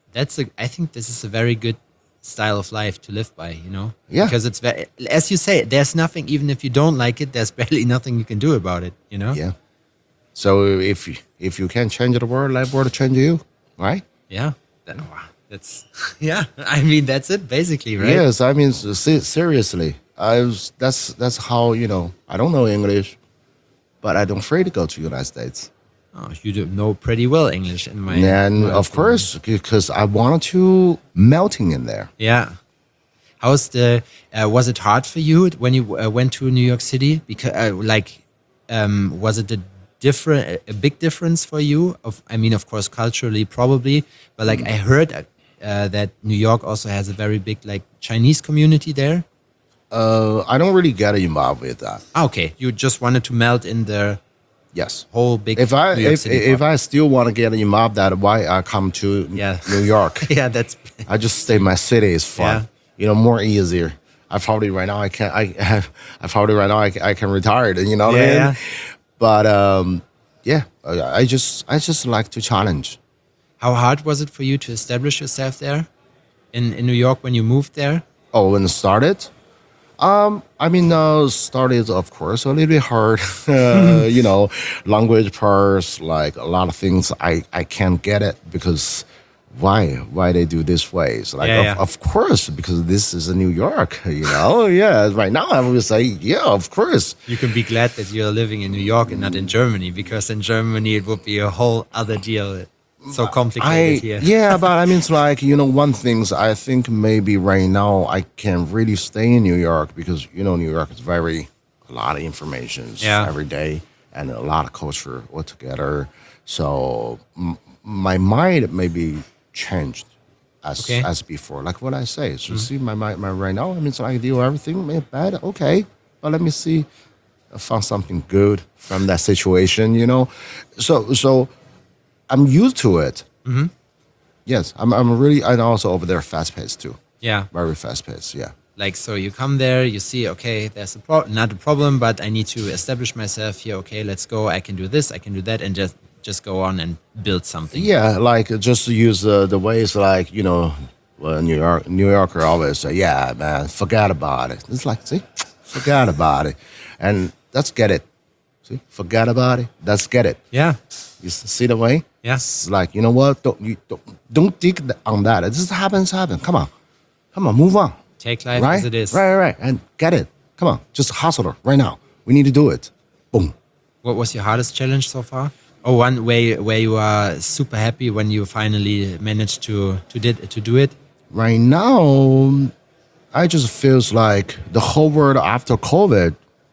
That's a. I think this is a very good style of life to live by. You know. Yeah. Because it's very, as you say, there's nothing. Even if you don't like it, there's barely nothing you can do about it. You know. Yeah. So if you, if you can change the world, let the world change you, right? Yeah. That, wow. That's. Yeah. I mean, that's it basically, right? Yes, I mean se- seriously. I was, that's that's how, you know, I don't know English, but I'm afraid to go to United States. Oh, you do know pretty well English in my. And my of opinion. course, because I wanted to melting in there. Yeah. How's the? Uh, was it hard for you when you uh, went to New York City? Because, uh, like, um, was it a different, a big difference for you? Of, I mean, of course, culturally probably, but like I heard uh, that New York also has a very big like Chinese community there. Uh, I don't really get involved with that. Ah, okay, you just wanted to melt in the Yes. whole big. If I New York if City if part. I still want to get involved, that why I come to Yeah. New York. Yeah, that's I just stay in my city. It's fun. Yeah. You know, more easier. I probably right now I can't. I have. I probably right now I, I can retire. You know what I Yeah, mean? yeah. But um, yeah, I I just I just like to challenge. How hard was it for you to establish yourself there, in in New York when you moved there? Oh, when it started, um, I mean, uh, started of course a little bit hard. uh, you know, language parts, like a lot of things. I I can't get it because why why they do this way? It's like Yeah, of, yeah. of course because this is a New York. You know, yeah. Right now I would say yeah, of course. You can be glad that you're living in New York and not in Germany, because in Germany it would be a whole other deal. So complicated I here. yeah, but I mean, it's like you know, one things I think maybe right now I can really stay in New York because you know New York is very a lot of information Yeah. every day and a lot of culture altogether. So m- my mind maybe changed as Okay. as before. Like what I say, so see my mind my right now. I mean, so I do everything maybe bad, okay, but let me see. I found something good from that situation, you know. So so. I'm used to it. Mm-hmm. Yes, I'm. I'm really. And also over there, fast paced too. Yeah. Very fast paced. Yeah. Like, so you come there, you see, okay, there's a pro- not a problem, but I need to establish myself here. Okay, let's go. I can do this. I can do that, and just just go on and build something. Yeah, like just to use uh, the ways like you know, well, New York New Yorker always say, yeah, man, forget about it. It's like, see, forget about it, and let's get it. See, forget about it. Let's get it. Yeah. You s- see the way? Yeah. It's like you know what? Don't you don't, don't dig th- on that. It just happens. Happen. Come on, come on, move on. Take life right? as it is. Right, right, right, and get it. Come on, just hustle it right now. We need to do it. Boom. What was your hardest challenge so far? Oh, one way where you are super happy when you finally managed to to did to do it. Right now, I just feels like the whole world after COVID,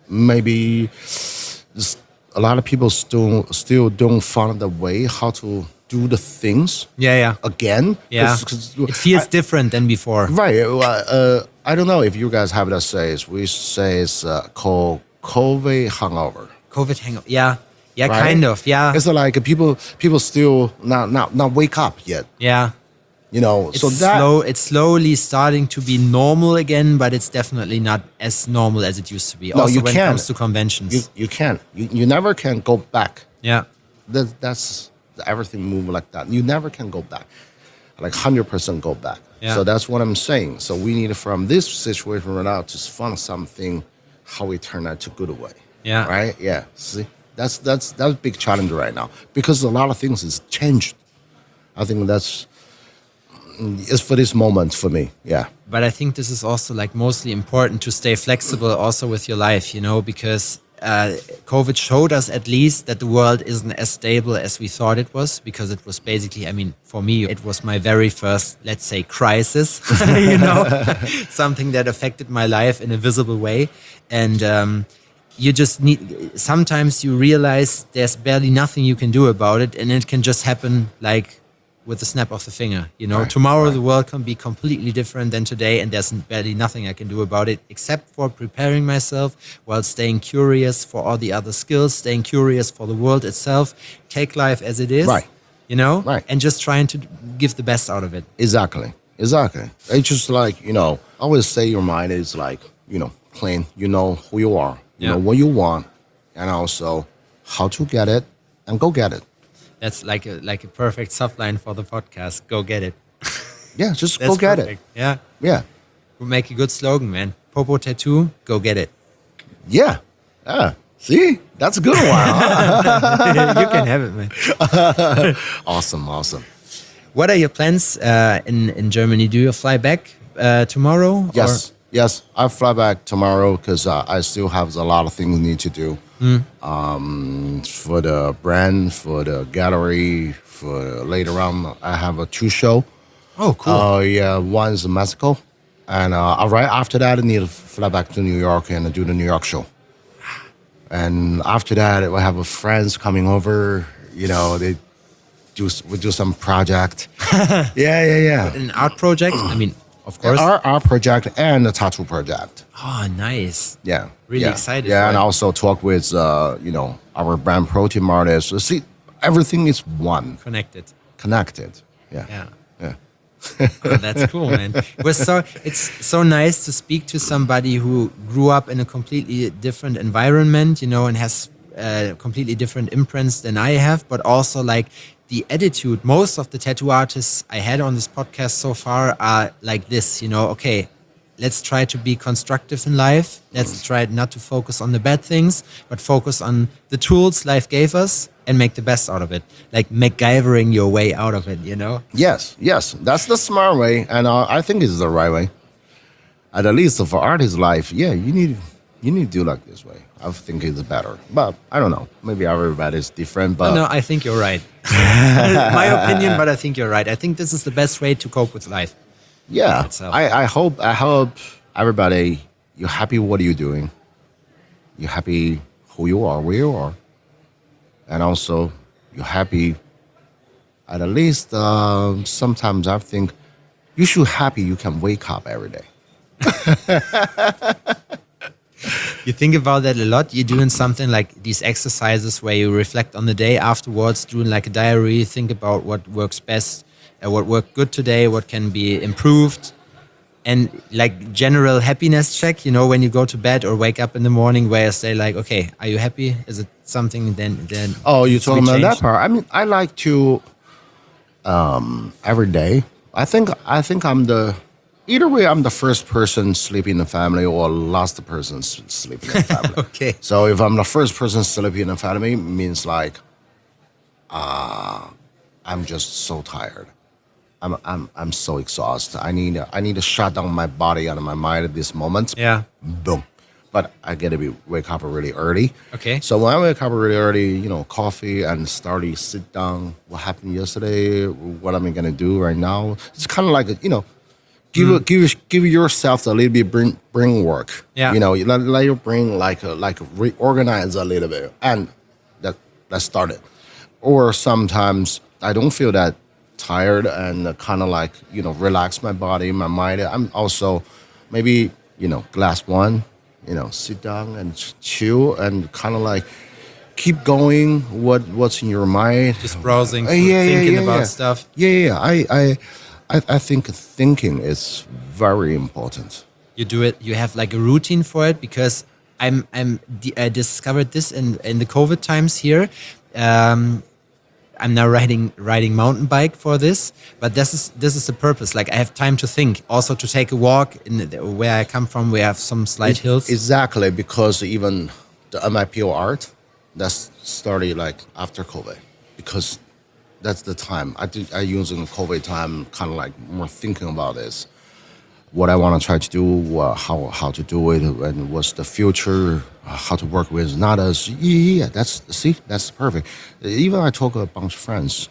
maybe just a lot of people still still don't find the way how to do the things Yeah, yeah, again. yeah. 'Cause- 'cause It feels I- different than before. right. Uh, uh, I don't know if you guys have that say. We say it's uh, called COVID hangover. COVID hangover. Yeah, yeah, Right? kind of. Yeah, It's like people people still not not not wake up yet. yeah. You know, It's so that slow. It's slowly starting to be normal again, but it's definitely not as normal as it used to be. No, also, you when it can't. comes to conventions. you you can't you, you never can go back. yeah, That, that's everything move like that. You never can go back, like hundred percent go back. Yeah. So that's what I'm saying. So we need from this situation right now to find something how we turn that to good way. Yeah. Right. Yeah. See, that's that's that's a big challenge right now because a lot of things has changed. I think that's it's for this moment for me. Yeah. but I think this is also like mostly important to stay flexible also with your life, you know, because uh, COVID showed us at least that the world isn't as stable as we thought it was, because it was basically, I mean, for me, it was my very first, let's say, crisis, you know, something that affected my life in a visible way. And um, you just need, sometimes you realize there's barely nothing you can do about it, and it can just happen like with the snap of the finger. You know, Right, tomorrow right. the world can be completely different than today, and there's barely nothing I can do about it except for preparing myself while staying curious for all the other skills, staying curious for the world itself, take life as it is, Right. you know, Right. and just trying to give the best out of it. Exactly. Exactly. It's just like, you know, I always say your mind is like, you know, clean. You know who you are. You Yeah. know what you want, and also how to get it, and go get it. That's like a like a perfect subline for the podcast. Go get it. Yeah, just That's go get perfect. Yeah. it. Yeah. We'll make a good slogan, man. Popo Tattoo, go get it. Yeah. Yeah. See? That's a good one. Huh? You can have it, man. Awesome. Awesome. What are your plans uh, in, in Germany? Do you fly back uh, tomorrow? Yes. Yes. I fly back tomorrow because uh, I still have a lot of things I need to do. Mm. Um, for the brand, for the gallery, for later on, I have a two show. Oh, cool. Uh, yeah, one's in Mexico. And uh, right after that, I need to fly back to New York and do the New York show. And after that, we have a friends coming over. You know, they do we do some project. yeah, yeah, yeah. An art project? I mean, of course. Our art project and the tattoo project. Oh, nice. Yeah, Really yeah. excited Yeah, for and it. also talk with uh, you know our brand pro team artists. See, everything is one, Connected. connected. Yeah, Yeah. yeah. Oh, that's cool, man. It was so it's so nice to speak to somebody who grew up in a completely different environment, you know, and has uh, completely different imprints than I have, but also like the attitude. Most of the tattoo artists I had on this podcast so far are like this, you know. Okay, let's try to be constructive in life. Let's try not to focus on the bad things, but focus on the tools life gave us and make the best out of it. Like MacGyvering your way out of it, you know? Yes, yes, that's the smart way, and uh, I think it's the right way. At least for artist life, yeah, you need you need to do like this way. I think it's better, but I don't know. Maybe everybody's different, but No, I think you're right. My opinion, but I think you're right. I think this is the best way to cope with life. yeah, itself. I, I hope I hope everybody you're happy what you're doing. You're happy who you are, where you are, and also you're happy. At least um, sometimes I think you should happy you can wake up every day. You think about that a lot. You're doing something like these exercises where you reflect on the day afterwards, doing like a diary, think about what works best, uh, what worked good today, what can be improved. And like general happiness check, you know, when you go to bed or wake up in the morning where you say like, okay, are you happy? Is it something then? then Oh, you're needs to be talking about that changed? part. I mean, I like to um, every day. I think I think I'm the either way. I'm the first person sleeping in the family, or last person s- sleeping in the family. Okay. So if I'm the first person sleeping in the family, it means like, uh, I'm just so tired. I'm I'm I'm so exhausted. I need I need to shut down my body and my mind at this moment. Yeah. Boom. But I get to be wake up really early. Okay. So when I wake up really early, you know, coffee and start to sit down. What happened yesterday? What am I gonna do right now? It's kind of like a, you know, give Mm. give give yourself a little bit brain brain work. Yeah. You know, you let, let your brain like uh, like reorganize a little bit, and that let's start it. Or sometimes I don't feel that tired and uh, kind of like you know relax my body, my mind. I'm also maybe you know glass one. You know, sit down and ch- chill and kind of like keep going. What what's in your mind? Just browsing, Uh, yeah, yeah, thinking yeah, about yeah. stuff. Yeah, yeah. yeah. I, I, I, I think thinking is very important. You do it. You have like a routine for it because I'm I'm I discovered this in in the COVID times here. Um, I'm now riding riding mountain bike for this, but this is this is the purpose. Like I have time to think, also to take a walk in the, where I come from. We have some slight hills. Exactly, because even the M I P O art that's started like after COVID, because that's the time I do. I use in COVID time, kind of like more thinking about this, what I want to try to do, uh, how how to do it, and what's the future, uh, how to work with not us. Yeah, yeah, yeah, that's see, that's perfect. Even I talk to a bunch of friends.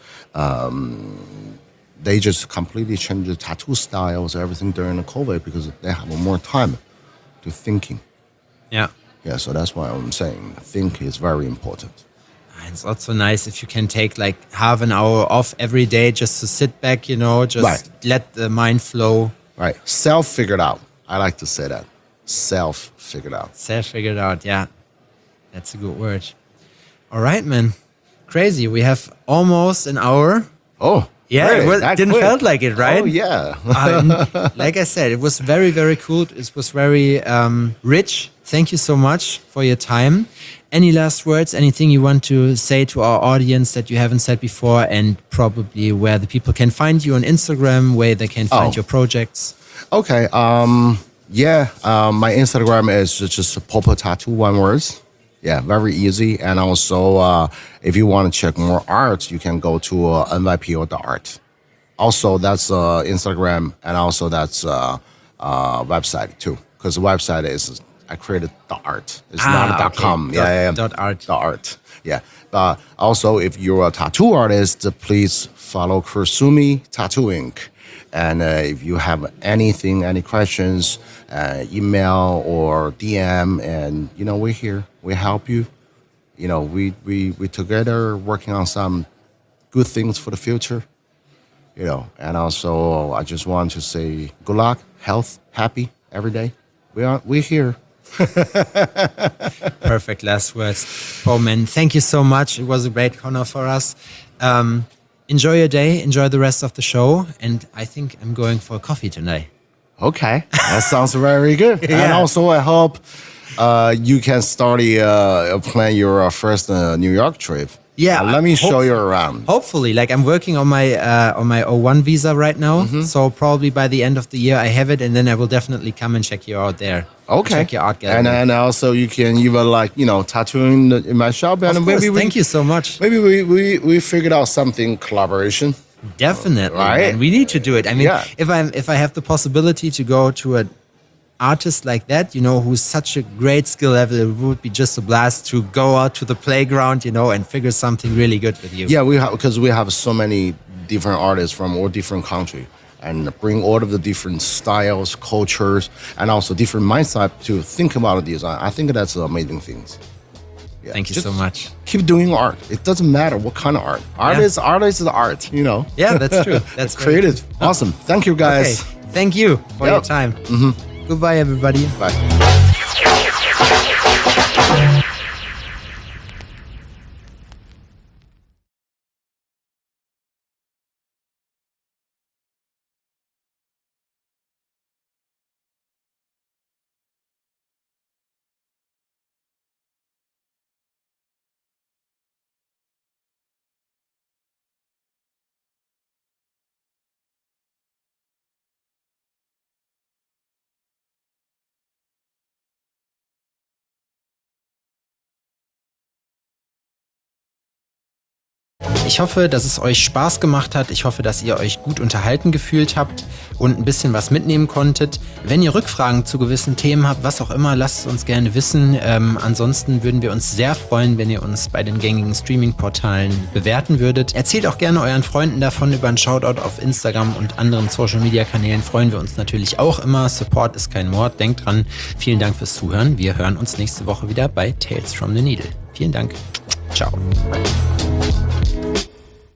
Um, they just completely changed the tattoo styles, everything during the COVID because they have more time to thinking. Yeah. Yeah, so that's why I'm saying think is very important. And it's also nice if you can take like half an hour off every day just to sit back, you know, just Right. let the mind flow. Right. Self figured out. I like to say that. Self figured out. Self figured out. Yeah. That's a good word. All right, man. Crazy. We have almost an hour. Oh. Yeah, really? it was, That didn't quick? felt like it, right? Oh yeah. Um, like I said, it was very, very cool. It was very um, rich thank you so much for your time. Any last words, anything you want to say to our audience that you haven't said before, and probably where the people can find you on Instagram, where they can find Oh. your projects? Okay. Um. Yeah. Um. My Instagram is just Popo Tattoo, one words. Yeah, very easy. And also, uh, if you want to check more art, you can go to uh, N Y P O dot art. Also, that's uh, Instagram, and also that's uh, uh, website too. Because the website is I created the art. It's Ah, not a dot okay. com. Dot- yeah, yeah, yeah. dot art. Dot art. Yeah. But also, if you're a tattoo artist, please follow Kursumi Tattooing. And uh, if you have anything, any questions, uh, email or D M, and you know we're here. We help you. You know we we we together working on some good things for the future. You know, and also I just want to say good luck, health, happy every day. We are we're here. Perfect last words. Oh man, thank you so much. It was a great honor for us. Um, enjoy your day. Enjoy the rest of the show. And I think I'm going for a coffee tonight. Okay, that sounds very good. And Yeah. also, I hope uh, you can start uh, plan your uh, first uh, New York trip. Yeah, Uh, let me show hope- you around. Hopefully, like I'm working on my uh, on my O one visa right now. So probably by the end of the year I have it, and then I will definitely come and check you out there. Okay, Check your art gallery. and then also you can even like you know tattoo in, the, in my shop, and of maybe course, we, thank you so much. Maybe we, we we figured out something collaboration. Definitely, Right? man. We need to do it. I mean, Yeah. if I'm if I have the possibility to go to an artist like that, you know, who's such a great skill level, it would be just a blast to go out to the playground, you know, and figure something really good with you. Yeah, we have because we have so many different artists from all different countries, and bring all of the different styles, cultures, and also different mindset to think about the design. I think that's amazing things. Yeah, Thank you just so much. Keep doing art. It doesn't matter what kind of art. Art Yeah. is art is the art. You know. Yeah, that's true. That's very creative. Awesome. Thank you Okay. guys. Thank you for your Yep. time. Mm-hmm. Goodbye, everybody. Bye. Ich hoffe, dass es euch Spaß gemacht hat. Ich hoffe, dass ihr euch gut unterhalten gefühlt habt und ein bisschen was mitnehmen konntet. Wenn ihr Rückfragen zu gewissen Themen habt, was auch immer, lasst es uns gerne wissen. Ähm, ansonsten würden wir uns sehr freuen, wenn ihr uns bei den gängigen Streaming-Portalen bewerten würdet. Erzählt auch gerne euren Freunden davon. Über einen Shoutout auf Instagram und anderen Social-Media-Kanälen freuen wir uns natürlich auch immer. Support ist kein Mord. Denkt dran. Vielen Dank fürs Zuhören. Wir hören uns nächste Woche wieder bei Tales from the Needle. Vielen Dank. Ciao.